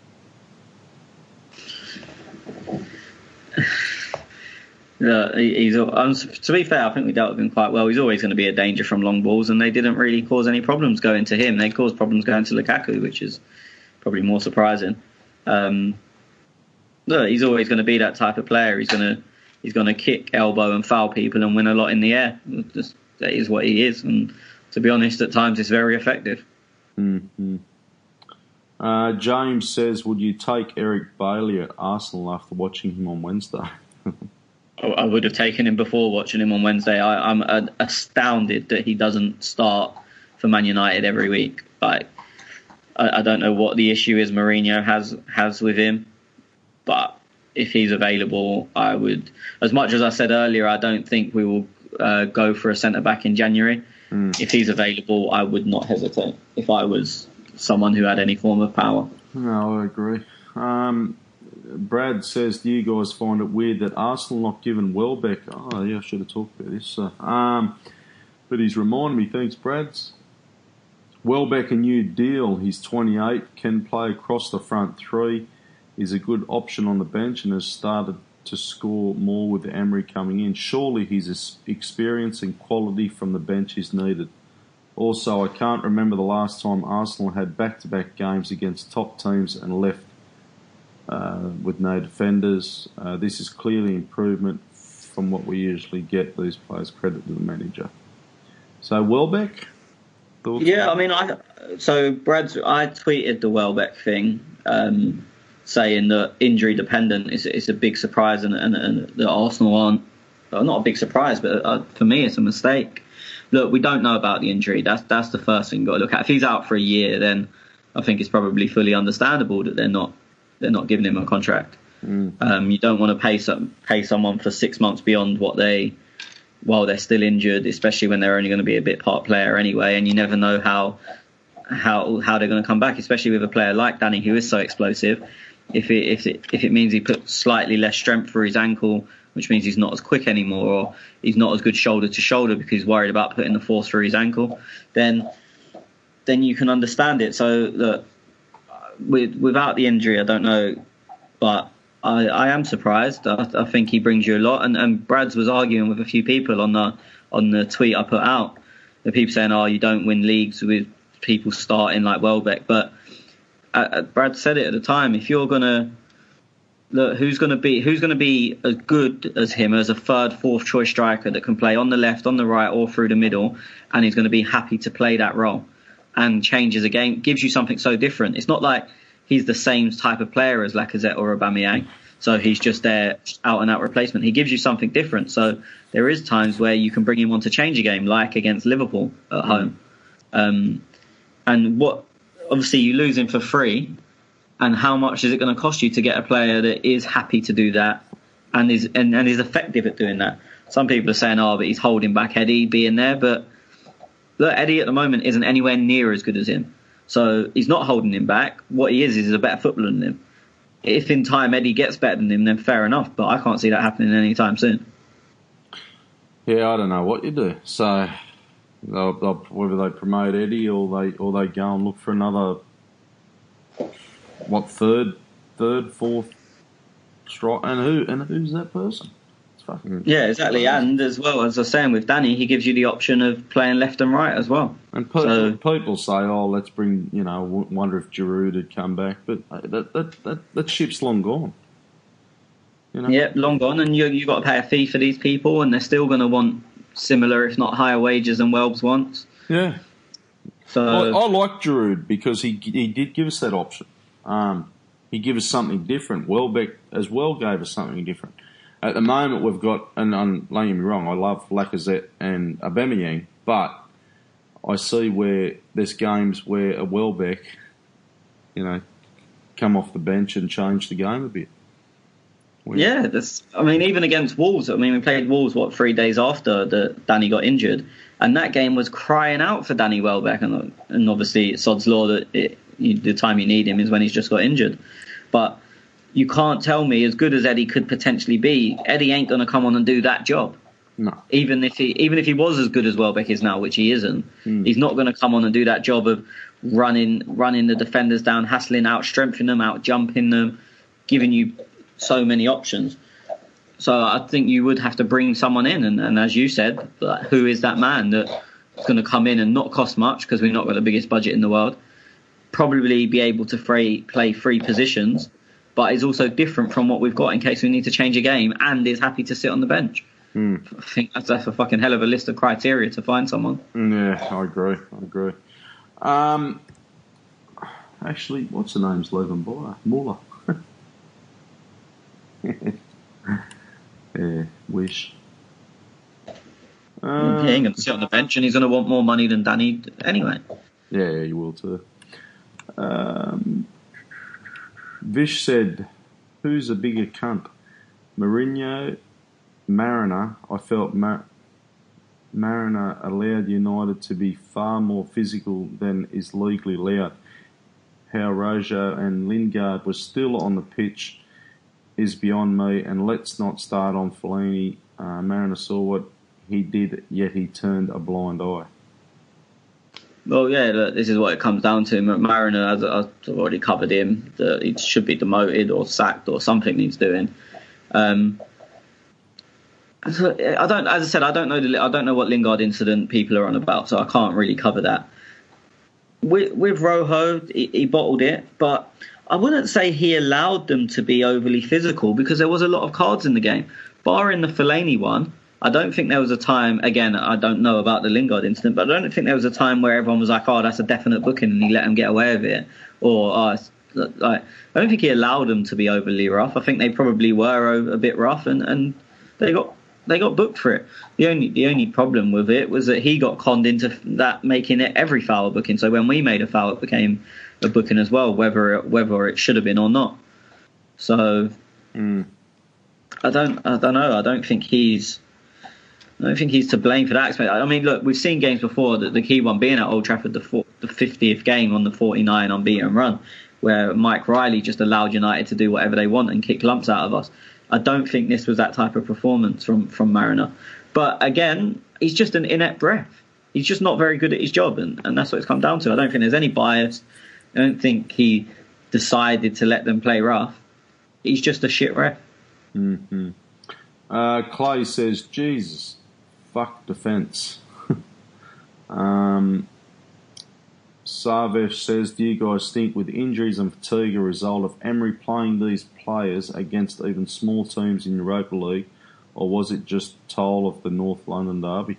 Yeah, he- he's. Um, to be fair, I think we dealt with him quite well. He's always going to be a danger from long balls, and they didn't really cause any problems going to him. They caused problems going to Lukaku, which is probably more surprising. Um, look, he's always going to be that type of player. He's going to he's going to kick, elbow, and foul people and win a lot in the air. Just, that is what he is, and to be honest, at times it's very effective. Mm-hmm. Uh, James says, would you take Eric Bailey at Arsenal after watching him on Wednesday? I I would have taken him before watching him on Wednesday. I, I'm uh, astounded that he doesn't start for Man United every week. Like, I, I don't know what the issue is Mourinho has has with him, but if he's available, I would. As much as I said earlier, I don't think we will uh, go for a centre back in January. Mm. If he's available, I would not hesitate. If I was someone who had any form of power. No, I agree. Um, Brad says, do you guys find it weird that Arsenal not given Welbeck? Oh, yeah, I should have talked about this. Uh, um, but he's reminded me, thanks, Brad. Welbeck, a new deal. He's twenty-eight, can play across the front three. He's a good option on the bench and has started to score more with Emery coming in. Surely his experience and quality from the bench is needed. Also, I can't remember the last time Arsenal had back-to-back games against top teams and left uh, with no defenders. Uh, this is clearly improvement from what we usually get. These players, credit to the manager. So, Welbeck? Thoughts? Yeah, I mean, I so Brad's. I tweeted the Welbeck thing, um, saying that injury dependent is is a big surprise, and, and, and that Arsenal aren't. Well, not a big surprise, but uh, for me, it's a mistake. Look, we don't know about the injury. That's that's the first thing you've got to look at. If he's out for a year, then I think it's probably fully understandable that they're not they're not giving him a contract. Mm. Um, you don't want to pay some pay someone for six months beyond what they while they're still injured, especially when they're only going to be a bit part player anyway, and you never know how how how they're going to come back, especially with a player like Danny who is so explosive. If it if it if it means he puts slightly less strength for his ankle, which means he's not as quick anymore, or he's not as good shoulder to shoulder because he's worried about putting the force through his ankle, then then you can understand it. So look, with, without the injury, I don't know, but I, I am surprised. I, I think he brings you a lot. And, and Brad's was arguing with a few people on the on the tweet I put out. The people saying, "Oh, you don't win leagues with people starting like Welbeck," but uh, Brad said it at the time. If you're gonna Look, who's going to be who's going to be as good as him as a third, fourth choice striker that can play on the left, on the right, or through the middle, and he's going to be happy to play that role and changes a game, gives you something so different. It's not like he's the same type of player as Lacazette or Aubameyang, so he's just their out and out replacement. He gives you something different. So there is times where you can bring him on to change a game, like against Liverpool at mm. home. Um, and what obviously you lose him for free. and how much is it going to cost you to get a player that is happy to do that and is and, and is effective at doing that? Some people are saying, oh, but he's holding back Eddie being there. But look, Eddie at the moment isn't anywhere near as good as him. So he's not holding him back. What he is is a better footballer than him. If in time Eddie gets better than him, then fair enough. But I can't see that happening anytime soon. Yeah, I don't know what you do. So they'll, they'll, whether they promote Eddie or they or they go and look for another, what, third, third, fourth strike, and who and who's that person? It's fucking yeah, exactly. And as well as I was saying with Danny, he gives you the option of playing left and right as well. And people, so, people say, "Oh, let's bring," you know, wonder if Giroud had come back, but that that that, that ship's long gone. You know? Yeah, long gone, and you you got to pay a fee for these people, and they're still going to want similar, if not higher, wages than Welbs wants. Yeah. So I, I like Giroud because he he did give us that option. Um, he gave us something different. Welbeck as well gave us something different. At the moment, we've got, and um, don't get me wrong, I love Lacazette and Aubameyang, but I see where there's games where a Welbeck, you know, come off the bench and change the game a bit. Yeah, that's, I mean, even against Wolves, I mean, we played Wolves, what, three days after the, Danny got injured, and that game was crying out for Danny Welbeck, and, and obviously it's odds law that it, you, the time you need him is when he's just got injured. But you can't tell me, as good as Eddie could potentially be, Eddie ain't going to come on and do that job. No. Even if he even if he was as good as Welbeck is now, which he isn't, mm. he's not going to come on and do that job of running running the defenders down, hassling out, strengthening them, out jumping them, giving you so many options. So I think you would have to bring someone in, and, and as you said, like, who is that man that's going to come in and not cost much, because we've not got the biggest budget in the world, probably be able to free, play three positions, but is also different from what we've got in case we need to change a game, and is happy to sit on the bench. Mm. I think that's, that's a fucking hell of a list of criteria to find someone. Yeah, I agree. I agree. Um, actually, what's the name's leaving by? Muller. Yeah, wish. Uh, yeah, he's going to sit on the bench, and he's going to want more money than Danny anyway. Yeah, yeah, you will too. Um, Vish said, "Who's a bigger cunt, Mourinho, Mariner?" I felt Mar- Mariner allowed United to be far more physical than is legally allowed. How Rojo and Lingard were still on the pitch is beyond me, and let's not start on Fellaini. Uh, Mariner saw what he did, yet he turned a blind eye. Well, yeah, look, this is what it comes down to. Mariner, as I've already covered him, that he should be demoted or sacked or something needs doing. Um, so I don't, as I said, I don't know the, I don't know what Lingard incident people are on about, so I can't really cover that. With, with Rojo, he, he bottled it, but I wouldn't say he allowed them to be overly physical, because there was a lot of cards in the game. Barring the Fellaini one, I don't think there was a time, again, I don't know about the Lingard incident, but I don't think there was a time where everyone was like, oh, that's a definite booking, and he let them get away with it. Or, oh, like, I don't think he allowed them to be overly rough. I think they probably were a bit rough, and, and they got they got booked for it. The only the only problem with it was that he got conned into that, making it every foul booking. So when we made a foul, it became a booking as well, whether it, whether it should have been or not. So mm. I don't I don't know. I don't think he's I don't think he's to blame for that aspect. I mean, look, we've seen games before, that the key one being at Old Trafford, the, four, the fiftieth game on the forty-nine unbeaten run, where Mike Riley just allowed United to do whatever they want and kick lumps out of us. I don't think this was that type of performance from, from Mariner. But again, he's just an inept ref. He's just not very good at his job, and, and that's what it's come down to. I don't think there's any bias. I don't think he decided to let them play rough. He's just a shit ref. Mm-hmm. Uh, Clay says, Jesus, fuck defence. um, Sarvesh says, do you guys think with injuries and fatigue a result of Emery playing these players against even small teams in Europa League, or was it just toll of the North London derby?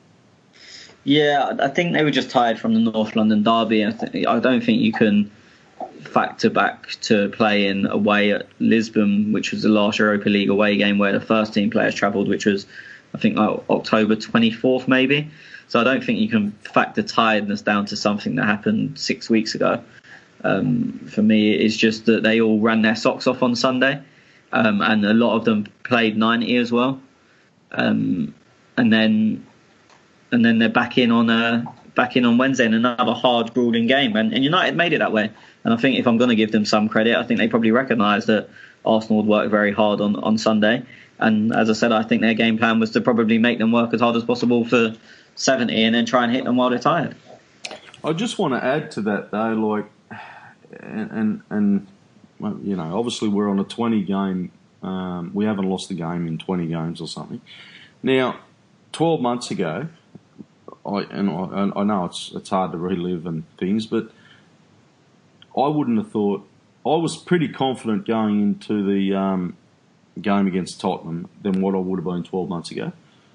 Yeah, I think they were just tired from the North London derby. I, th- I don't think you can factor back to playing away at Lisbon, which was the last Europa League away game where the first team players travelled, which was, I think, like October twenty-fourth maybe. So I don't think you can factor tiredness down to something that happened six weeks ago. Um, for me, it's just that they all ran their socks off on Sunday, um, and a lot of them played ninety as well. Um, and then, and then they're back in on a back in on Wednesday in another hard, grueling game. And, and United made it that way. And I think if I'm going to give them some credit, I think they probably recognise that Arsenal would work very hard on, on Sunday. And as I said, I think their game plan was to probably make them work as hard as possible for seventy and then try and hit them while they're tired. I just want to add to that, though, like, and, and, and well, you know, obviously we're on a twenty game, um, we haven't lost a game in twenty games or something. Now, twelve months ago, I and I, I know it's it's hard to relive and things, but I wouldn't have thought. I was pretty confident going into the um, game against Tottenham than what I would have been twelve months ago.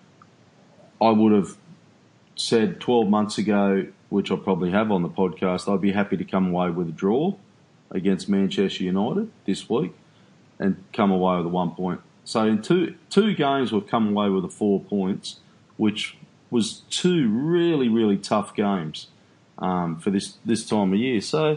I would have said twelve months ago, which I probably have on the podcast, I'd be happy to come away with a draw against Manchester United this week and come away with a one point. So in two two games, we've come away with a four points, which was two really, really tough games um, for this, this time of year. So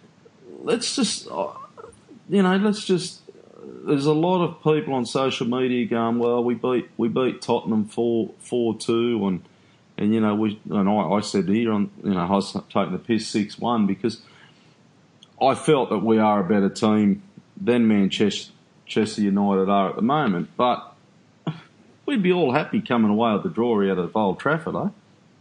let's just, you know, let's just, there's a lot of people on social media going, well, we beat we beat Tottenham four four two, and and you know we and I, I said here on, you know, I was taking the piss six one because I felt that we are a better team than Manchester United are at the moment, but we'd be all happy coming away with the draw out of Old Trafford, eh?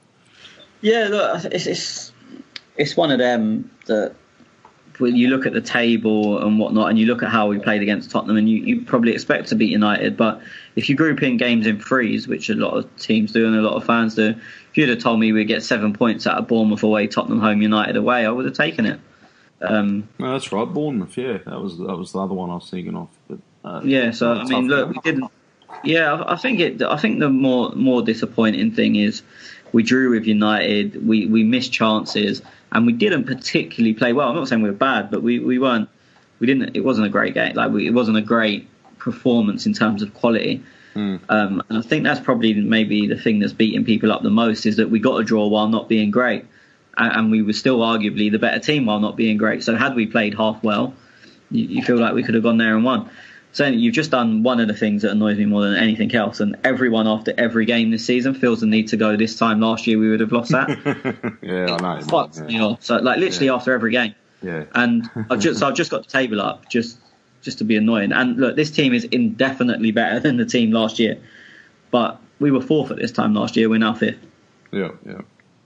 Yeah, look, it's it's it's one of them that when you look at the table and whatnot, and you look at how we played against Tottenham, and you, you probably expect to beat United, but if you group in games in threes, which a lot of teams do and a lot of fans do, if you'd have told me we'd get seven points out of Bournemouth away, Tottenham home, United away, I would have taken it. Um, no, that's right, Bournemouth. Yeah, that was that was the other one I was thinking of. But, uh, yeah, so I mean, look, we didn't. Yeah, I, I think it. I think the more more disappointing thing is we drew with United. We we missed chances. And we didn't particularly play well. I'm not saying we were bad, but we, we weren't. We didn't. It wasn't a great game. Like we, it wasn't a great performance in terms of quality. Mm. Um, and I think that's probably maybe the thing that's beating people up the most is that we got a draw while not being great, and, and we were still arguably the better team while not being great. So had we played half well, you, you feel like we could have gone there and won. So you've just done one of the things that annoys me more than anything else, and everyone after every game this season feels the need to go, this time last year we would have lost that. yeah, I know. Fucks yeah. me off. So like literally yeah. after every game. Yeah. And I've just so I've just got the table up just just to be annoying. And look, this team is indefinitely better than the team last year, but we were fourth at this time last year. We're now fifth. Yeah, yeah.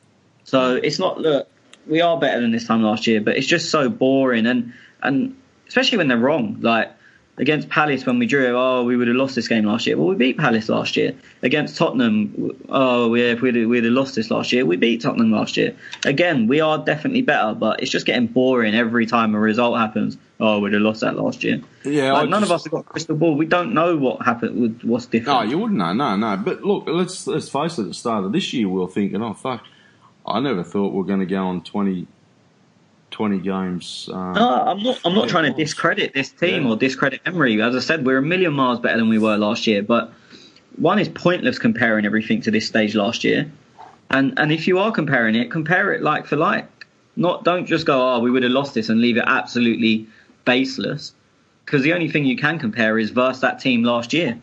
So it's not look, we are better than this time last year, but it's just so boring, and and especially when they're wrong, like. Against Palace when we drew, oh, we would have lost this game last year. Well, we beat Palace last year. Against Tottenham, oh, yeah, if we'd have, we'd have lost this last year, we beat Tottenham last year. Again, we are definitely better, but it's just getting boring every time a result happens. Oh, we'd have lost that last year. Yeah, like, none just, of us have got a crystal ball. We don't know what happened, what's different. No, you wouldn't know, no, no. But look, let's let's face it, at the start of this year, we were thinking, oh, fuck, I never thought we were going to go on twenty... twenty games. Um, no, I'm not. I'm not yeah, trying to discredit this team yeah. or discredit Emery. As I said, we're a million miles better than we were last year. But one is pointless comparing everything to this stage last year, and and if you are comparing it, compare it like for like. Not don't just go, oh, we would have lost this and leave it absolutely baseless. Because the only thing you can compare is versus that team last year.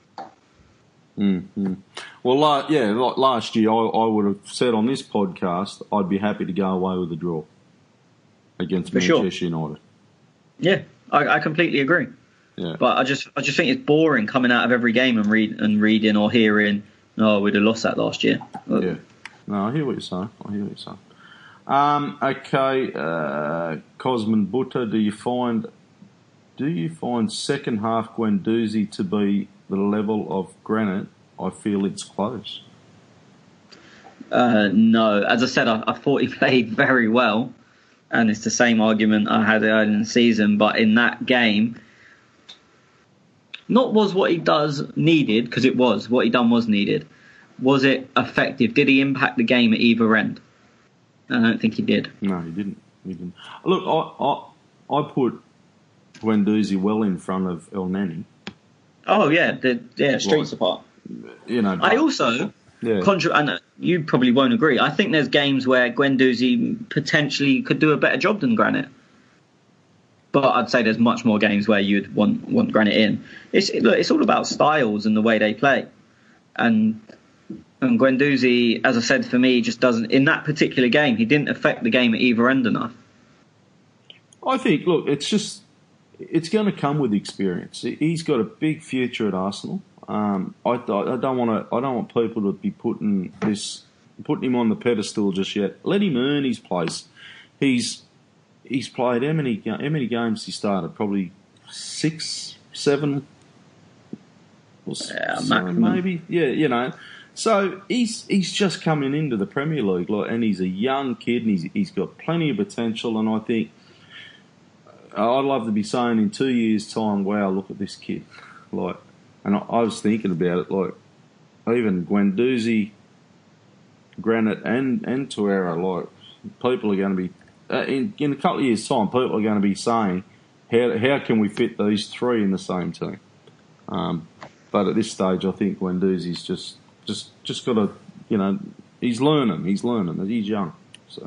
Mm-hmm. Well, uh, yeah, like last year, I, I would have said on this podcast, I'd be happy to go away with a draw against For Manchester sure. United. Yeah, I, I completely agree. Yeah. But I just I just think it's boring coming out of every game and read and reading or hearing, oh, we'd have lost that last year. Yeah. No, I hear what you're saying. I hear what you're saying. Um, okay, uh, Cosman Butter, do you find do you find second half Guendouzi to be the level of Granit? I feel it's close. Uh, no, as I said, I, I thought he played very well. And it's the same argument I had earlier in the season. But in that game, not was what he does needed, because it was. What he done was needed. Was it effective? Did he impact the game at either end? I don't think he did. No, he didn't. He didn't. Look, I I, I put Guendouzi well in front of El Nani. Oh, yeah. The, yeah, streets Right. apart. You know, I also... Yeah. Contra- and you probably won't agree. I think there's games where Guendouzi potentially could do a better job than Granit. but I'd say there's much more games where you'd want want Granit in. It's look, it's all about styles and the way they play, and and Guendouzi, as I said, for me, just doesn't in that particular game. He didn't affect the game at either end enough. I think, look, it's just it's going to come with experience. He's got a big future at Arsenal. Um, I, I don't want to. I don't want people to be putting this putting him on the pedestal just yet. Let him earn his place. He's he's played how many how many games he started? Probably six, seven, or yeah, so maybe. Yeah, you know. So he's he's just coming into the Premier League, like, and he's a young kid, and he's he's got plenty of potential. And I think I'd love to be saying in two years' time, "Wow, look at this kid!" Like, and I, I was thinking about it, like even Guendouzi, Granit, and and Torreira, like people are going to be uh, in in a couple of years' time, people are going to be saying, "How how can we fit these three in the same team?" Um, but at this stage, I think Guendouzi's just. Just, just got to, you know, he's learning. He's learning. He's young, so.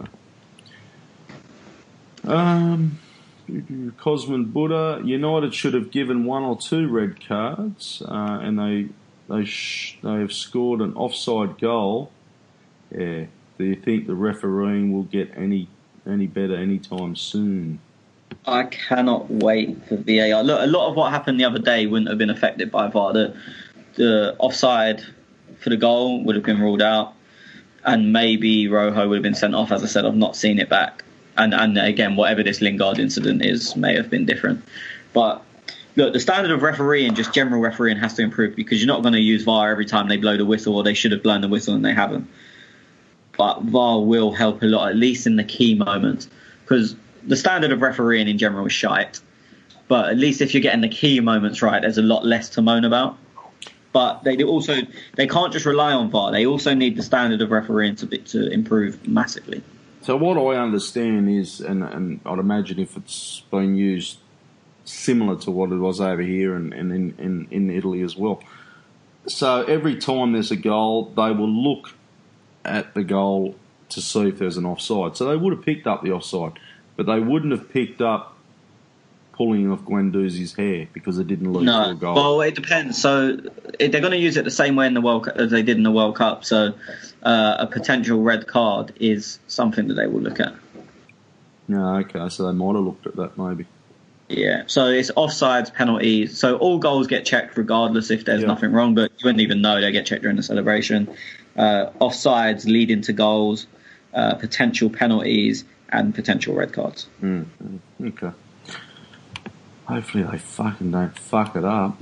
Um, Cosman Buddha, United should have given one or two red cards, uh, and they they sh- they have scored an offside goal. Yeah. Do you think the refereeing will get any any better anytime soon? I cannot wait for V A R. Look, a lot of what happened the other day wouldn't have been affected by V A R. The, the offside for the goal would have been ruled out, and maybe Rojo would have been sent off. As I said, I've not seen it back, and and again, whatever this Lingard incident is may have been different. But look, the standard of refereeing, just general refereeing, has to improve, because you're not going to use V A R every time they blow the whistle, or they should have blown the whistle and they haven't. But V A R will help a lot, at least in the key moments, because the standard of refereeing in general is shite. But at least if you're getting the key moments right, there's a lot less to moan about. But they do also they can't just rely on V A R. They also need the standard of refereeing to be, to improve massively. So what I understand is, and, and I'd imagine if it's been used similar to what it was over here and, and in, in, in Italy as well. So every time there's a goal, they will look at the goal to see if there's an offside. So they would have picked up the offside, but they wouldn't have picked up pulling off Guendouzi's hair because it didn't lead no. to a goal. Well, it depends. So they're going to use it the same way in the World Cup as they did in the World Cup. So uh, a potential red card is something that they will look at. Yeah, okay. So they might have looked at that maybe. Yeah. So it's offsides, penalties. So all goals get checked regardless if there's yeah. nothing wrong, but you wouldn't even know they get checked during the celebration. Uh, offsides leading to goals, uh, potential penalties, and potential red cards. Mm, okay. Hopefully they fucking don't fuck it up.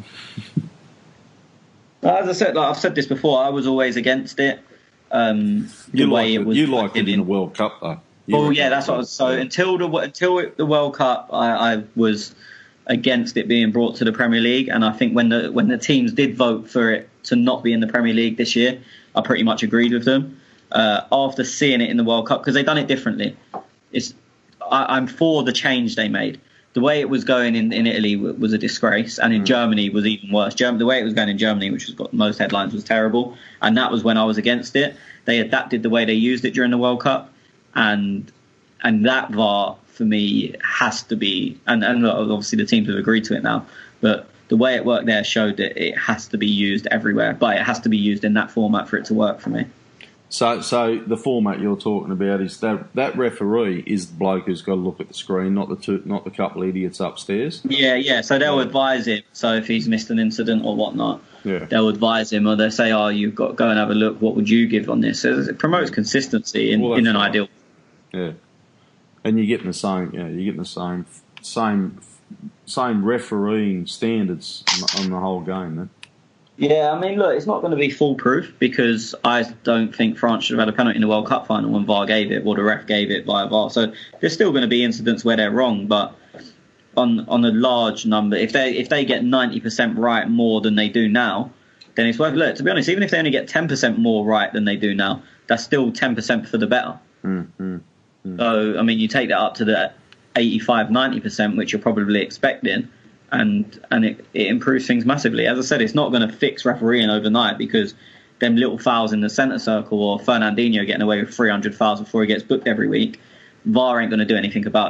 As I said, like I've said this before, I was always against it. Um, the you way liked it it, was you liked it in in the World Cup, though. You well, yeah, that's what I was. So yeah. until the until it, the World Cup, I, I was against it being brought to the Premier League, and I think when the when the teams did vote for it to not be in the Premier League this year, I pretty much agreed with them. Uh, after seeing it in the World Cup, because they've done it differently, it's I, I'm for the change they made. The way it was going in, in Italy was a disgrace, and in mm. Germany was even worse. Germ- the way it was going in Germany, which has got most headlines, was terrible, and that was when I was against it. They adapted the way they used it during the World Cup, and and that V A R for me has to be, and, and obviously the teams have agreed to it now, but the way it worked there showed that it has to be used everywhere, but it has to be used in that format for it to work for me. So, so the format you're talking about is that that referee is the bloke who's got to look at the screen, not the two, not the couple of idiots upstairs. Yeah, yeah. So they'll advise him. So if he's missed an incident or whatnot, yeah. they'll advise him, or they'll say, "Oh, you've got to go and have a look. What would you give on this?" So it promotes consistency in, well, in an right. ideal. Yeah, and you're getting the same. Yeah, you're getting the same, same, same refereeing standards on the whole game, then. Yeah, I mean, look, it's not going to be foolproof, because I don't think France should have had a penalty in the World Cup final when V A R gave it, or the ref gave it via V A R. So there's still going to be incidents where they're wrong, but on on a large number, if they if they get ninety percent right more than they do now, then it's worth a look. To be honest, even if they only get ten percent more right than they do now, that's still ten percent for the better. Mm, mm, mm. So, I mean, you take that up to the eighty-five, ninety percent, which you're probably expecting, and and it, it improves things massively. As I said, it's not going to fix refereeing overnight, because them little fouls in the centre circle, or Fernandinho getting away with three hundred fouls before he gets booked every week, V A R ain't going to do anything about that.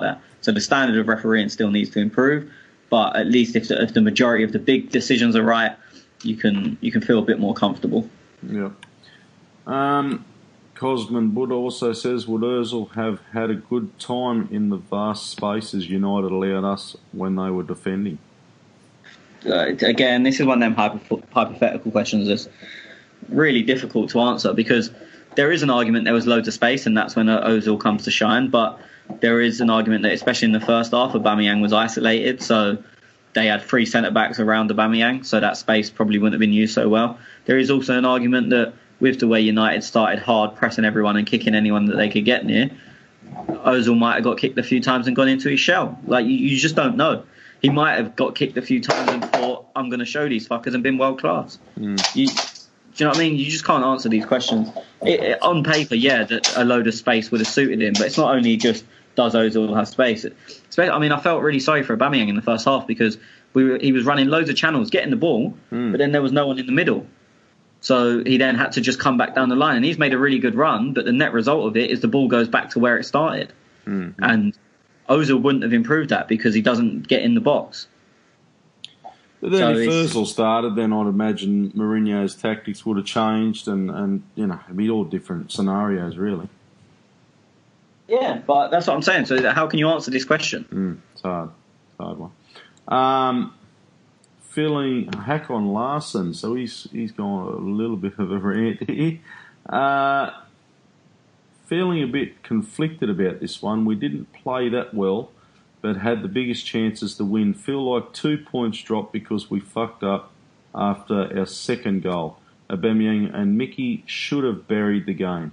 So the standard of refereeing still needs to improve. But at least if the, if the majority of the big decisions are right, you can you can feel a bit more comfortable. Yeah. Um, Cosman Wood also says, would Ozil have had a good time in the vast spaces United allowed us when they were defending? Uh, again, this is one of them hypo- hypothetical questions that's really difficult to answer, because there is an argument there was loads of space and that's when Ozil comes to shine, but there is an argument that, especially in the first half, Aubameyang was isolated, so they had three centre-backs around Aubameyang, so that space probably wouldn't have been used so well. There is also an argument that with the way United started hard, pressing everyone and kicking anyone that they could get near, Ozil might have got kicked a few times and gone into his shell. Like, you, you just don't know. He might have got kicked a few times and thought, I'm going to show these fuckers, and been world-class. Mm. You, do you know what I mean? You just can't answer these questions. It, it, on paper, yeah, that a load of space would have suited him, but it's not only just does Ozil have space. I mean, I felt really sorry for Aubameyang in the first half, because we were, he was running loads of channels, getting the ball, mm. but then there was no one in the middle. So he then had to just come back down the line, and he's made a really good run, but the net result of it is the ball goes back to where it started. Mm-hmm. And Ozil wouldn't have improved that because he doesn't get in the box. But then so if Ozil started, then I'd imagine Mourinho's tactics would have changed, and, and you know, it'd be all different scenarios, really. Yeah, but that's what I'm saying. So how can you answer this question? Mm, it's hard. It's a hard one. Um, feeling Hakon Larsen, so he's he's gone a little bit of a rant here. Uh, feeling a bit conflicted about this one. We didn't play that well, but had the biggest chances to win. Feel like two points dropped because we fucked up after our second goal. Aubameyang and Mickey should have buried the game.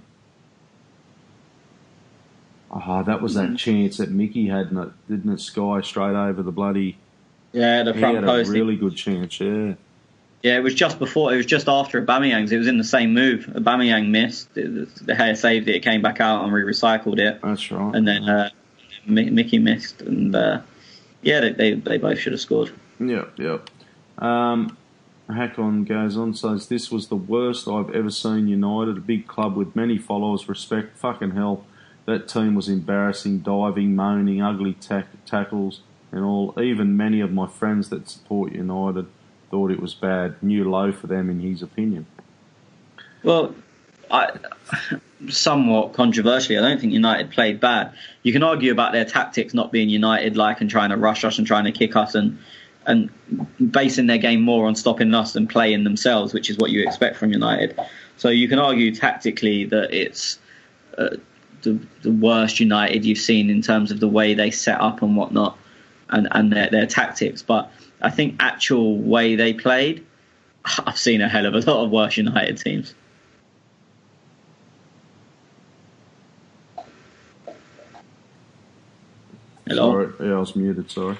Oh, that was that mm. chance that Mickey had, didn't it? Sky straight over the bloody... Yeah, the front he had post. a really good chance, yeah. Yeah, it was just before, it was just after Aubameyang's. It was in the same move. Aubameyang missed. It, the hair saved it, it came back out and we recycled it. That's right. And then uh, Mickey missed. And uh, yeah, they, they they both should have scored. Yeah, yeah. Um, Hakon goes on, says, this was the worst I've ever seen United, a big club with many followers, respect, fucking hell. That team was embarrassing, diving, moaning, ugly tack- tackles and all. Even many of my friends that support United thought it was bad. New low for them, in his opinion. Well, I, somewhat controversially, I don't think United played bad. You can argue about their tactics not being United-like and trying to rush us and trying to kick us and and basing their game more on stopping us than playing themselves, which is what you expect from United. So you can argue tactically that it's uh, the, the worst United you've seen in terms of the way they set up and whatnot, and, and their, their tactics. But I think actual way they played, I've seen a hell of a lot of worse United teams. Hello? Sorry, yeah, I was muted, sorry.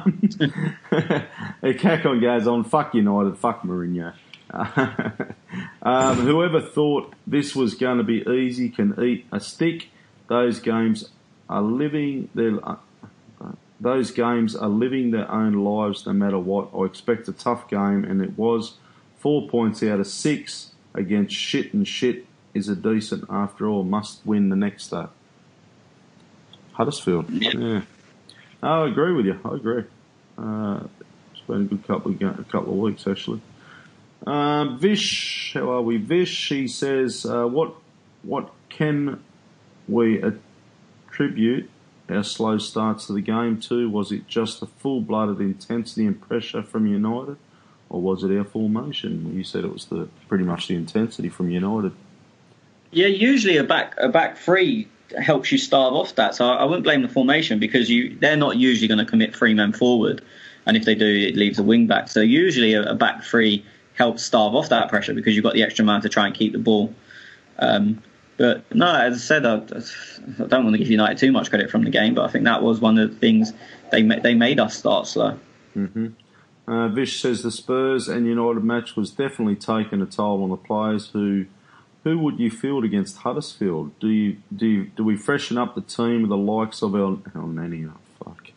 Kakon goes on, fuck United, fuck Mourinho. um, whoever thought this was going to be easy can eat a stick. Those games are living their... Uh, Those games are living their own lives no matter what. I expect a tough game, and it was. Four points out of six against shit, and shit is a decent after all. Must win the next day. Huddersfield. Yeah. yeah. No, I agree with you. I agree. Uh, it's been a good couple of, a couple of weeks, actually. Um, Vish, how are we? Vish, he says, uh, what, what can we attribute our slow starts to the game too? Was it just the full-blooded intensity and pressure from United, or was it our formation? You said it was the pretty much the intensity from United. Yeah, usually a back a back three helps you starve off that. So I wouldn't blame the formation, because you they're not usually going to commit three men forward, and if they do, it leaves a wing back. So usually a, a back three helps starve off that pressure because you've got the extra man to try and keep the ball. Um, But no, as I said, I, I don't want to give United too much credit from the game, but I think that was one of the things they they made us start slow. Mm-hmm. Uh, Vish says the Spurs and United match was definitely taking a toll on the players. Who who would you field against Huddersfield? Do you do you, do we freshen up the team with the likes of El El Nani? Oh, fuck.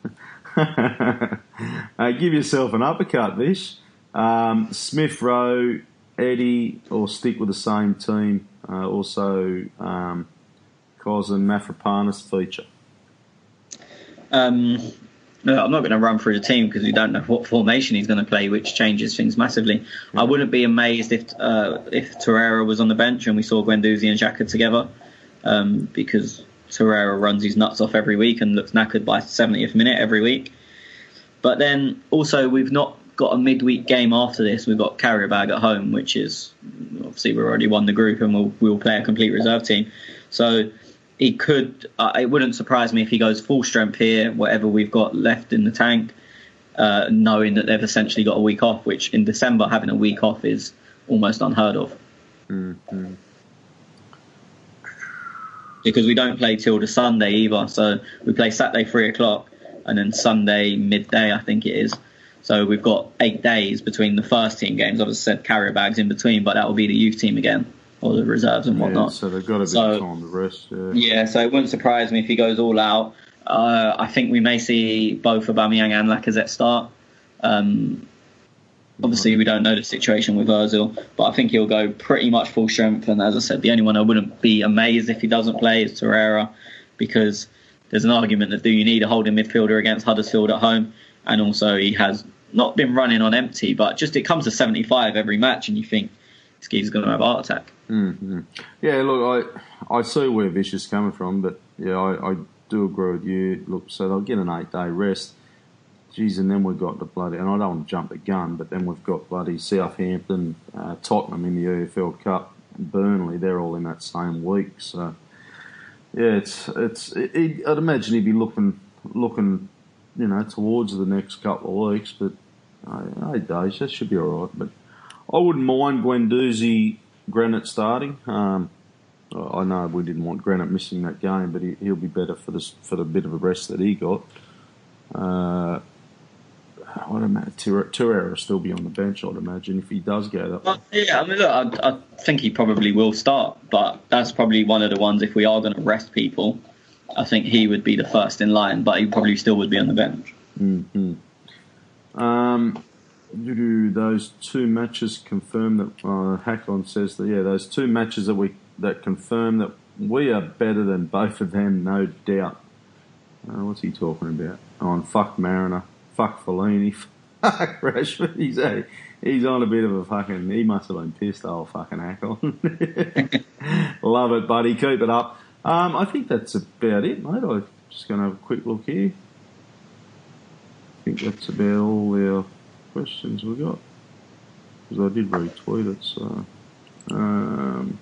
uh, give yourself an uppercut, Vish. Um, Smith Rowe, Eddie, or stick with the same team. Uh, also, um, Cos and Mafropanis feature. Um, no, I'm not going to run through the team because we don't know what formation he's going to play, which changes things massively. Mm-hmm. I wouldn't be amazed if uh, if Torreira was on the bench and we saw Guendouzi and Xhaka together, um, because Torreira runs his nuts off every week and looks knackered by seventieth minute every week. But then also we've not got a midweek game after this. We've got Qarabağ at home, which is obviously we've already won the group and we'll we'll play a complete reserve team. So he could. Uh, it wouldn't surprise me if he goes full strength here, whatever we've got left in the tank, uh, knowing that they've essentially got a week off, which in December having a week off is almost unheard of. Mm-hmm. Because we don't play till the Sunday either. So we play Saturday three o'clock and then Sunday midday, I think it is. So we've got eight days between the first team games. I've just said Qarabağ's in between, but that will be the youth team again, or the reserves and whatnot. Yeah, so they've got a bit so, of time to rest. Yeah. yeah, so it wouldn't surprise me if he goes all out. Uh, I think we may see both Aubameyang and Lacazette start. Um, obviously, we don't know the situation with Ozil, but I think he'll go pretty much full strength. And as I said, the only one I wouldn't be amazed if he doesn't play is Torreira, because there's an argument that do you need a holding midfielder against Huddersfield at home? And also he has not been running on empty, but just it comes to seventy-five every match and you think this guy's going to have a heart attack. Mm-hmm. Yeah, look, I I see where Vish is coming from, but yeah, I, I do agree with you. Look, so they'll get an eight-day rest. Geez, and then we've got the bloody, and I don't want to jump the gun, but then we've got bloody Southampton, uh, Tottenham in the E F L Cup, Burnley, they're all in that same week. So, yeah, it's, it's, it, it, I'd imagine he'd be looking, looking, you know, towards the next couple of weeks, but uh, eight days, that should be all right. But I wouldn't mind Guendouzi, Granit starting. Um, I know we didn't want Granit missing that game, but he, he'll be better for this, for the bit of a rest that he got. Uh, I don't imagine Torreira will still be on the bench, I'd imagine, if he does go that well, way. Yeah, I mean, look, I, I think he probably will start, but that's probably one of the ones, if we are going to rest people, I think he would be the first in line, but he probably still would be on the bench. Mm-hmm. Um, those two matches confirm that, uh, Hakon says that, yeah, those two matches that we that confirm that we are better than both of them, no doubt. Uh, what's he talking about? Oh, and fuck Mariner. Fuck Fellini, fuck Rashford. He's a, he's on a bit of a fucking. He must have been pissed, old fucking Hakon. Love it, buddy. Keep it up. Um, I think that's about it, mate. I'm just going to have a quick look here. I think that's about all the questions we got, because I did retweet it. So, um,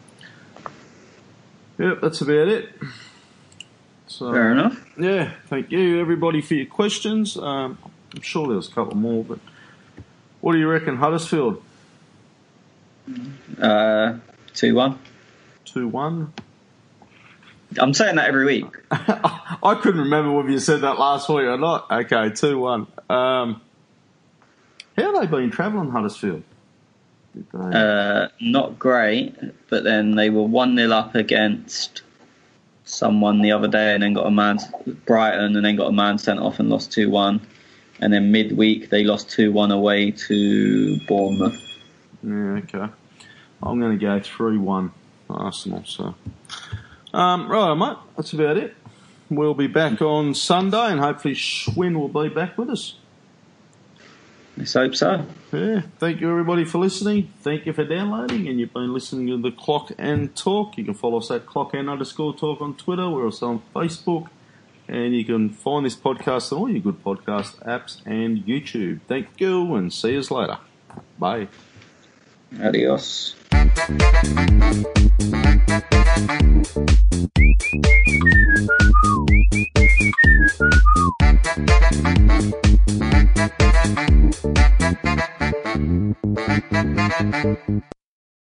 yep, that's about it. So, fair enough. Yeah, thank you everybody for your questions. Um, I'm sure there's a couple more, but what do you reckon, Huddersfield? Uh, two one. two one? I'm saying that every week. I couldn't remember whether you said that last week or not. Okay, two one. Um, how have they been travelling, Huddersfield? Did they... Uh, not great, but then they were one nil up against someone the other day and then got a man, Brighton, and then got a man sent off and lost two one. And then midweek they lost two one away to Bournemouth. Yeah, okay. I'm going to go three one Arsenal. So, um, right, mate, that's about it. We'll be back on Sunday and hopefully Schwinn will be back with us. Let's hope so. Yeah, thank you everybody for listening. Thank you for downloading, and you've been listening to the Clock and Talk. You can follow us at Clock and underscore Talk on Twitter. We're also on Facebook, and you can find this podcast on all your good podcast apps and YouTube. Thank you, and see you later. Bye. Adios.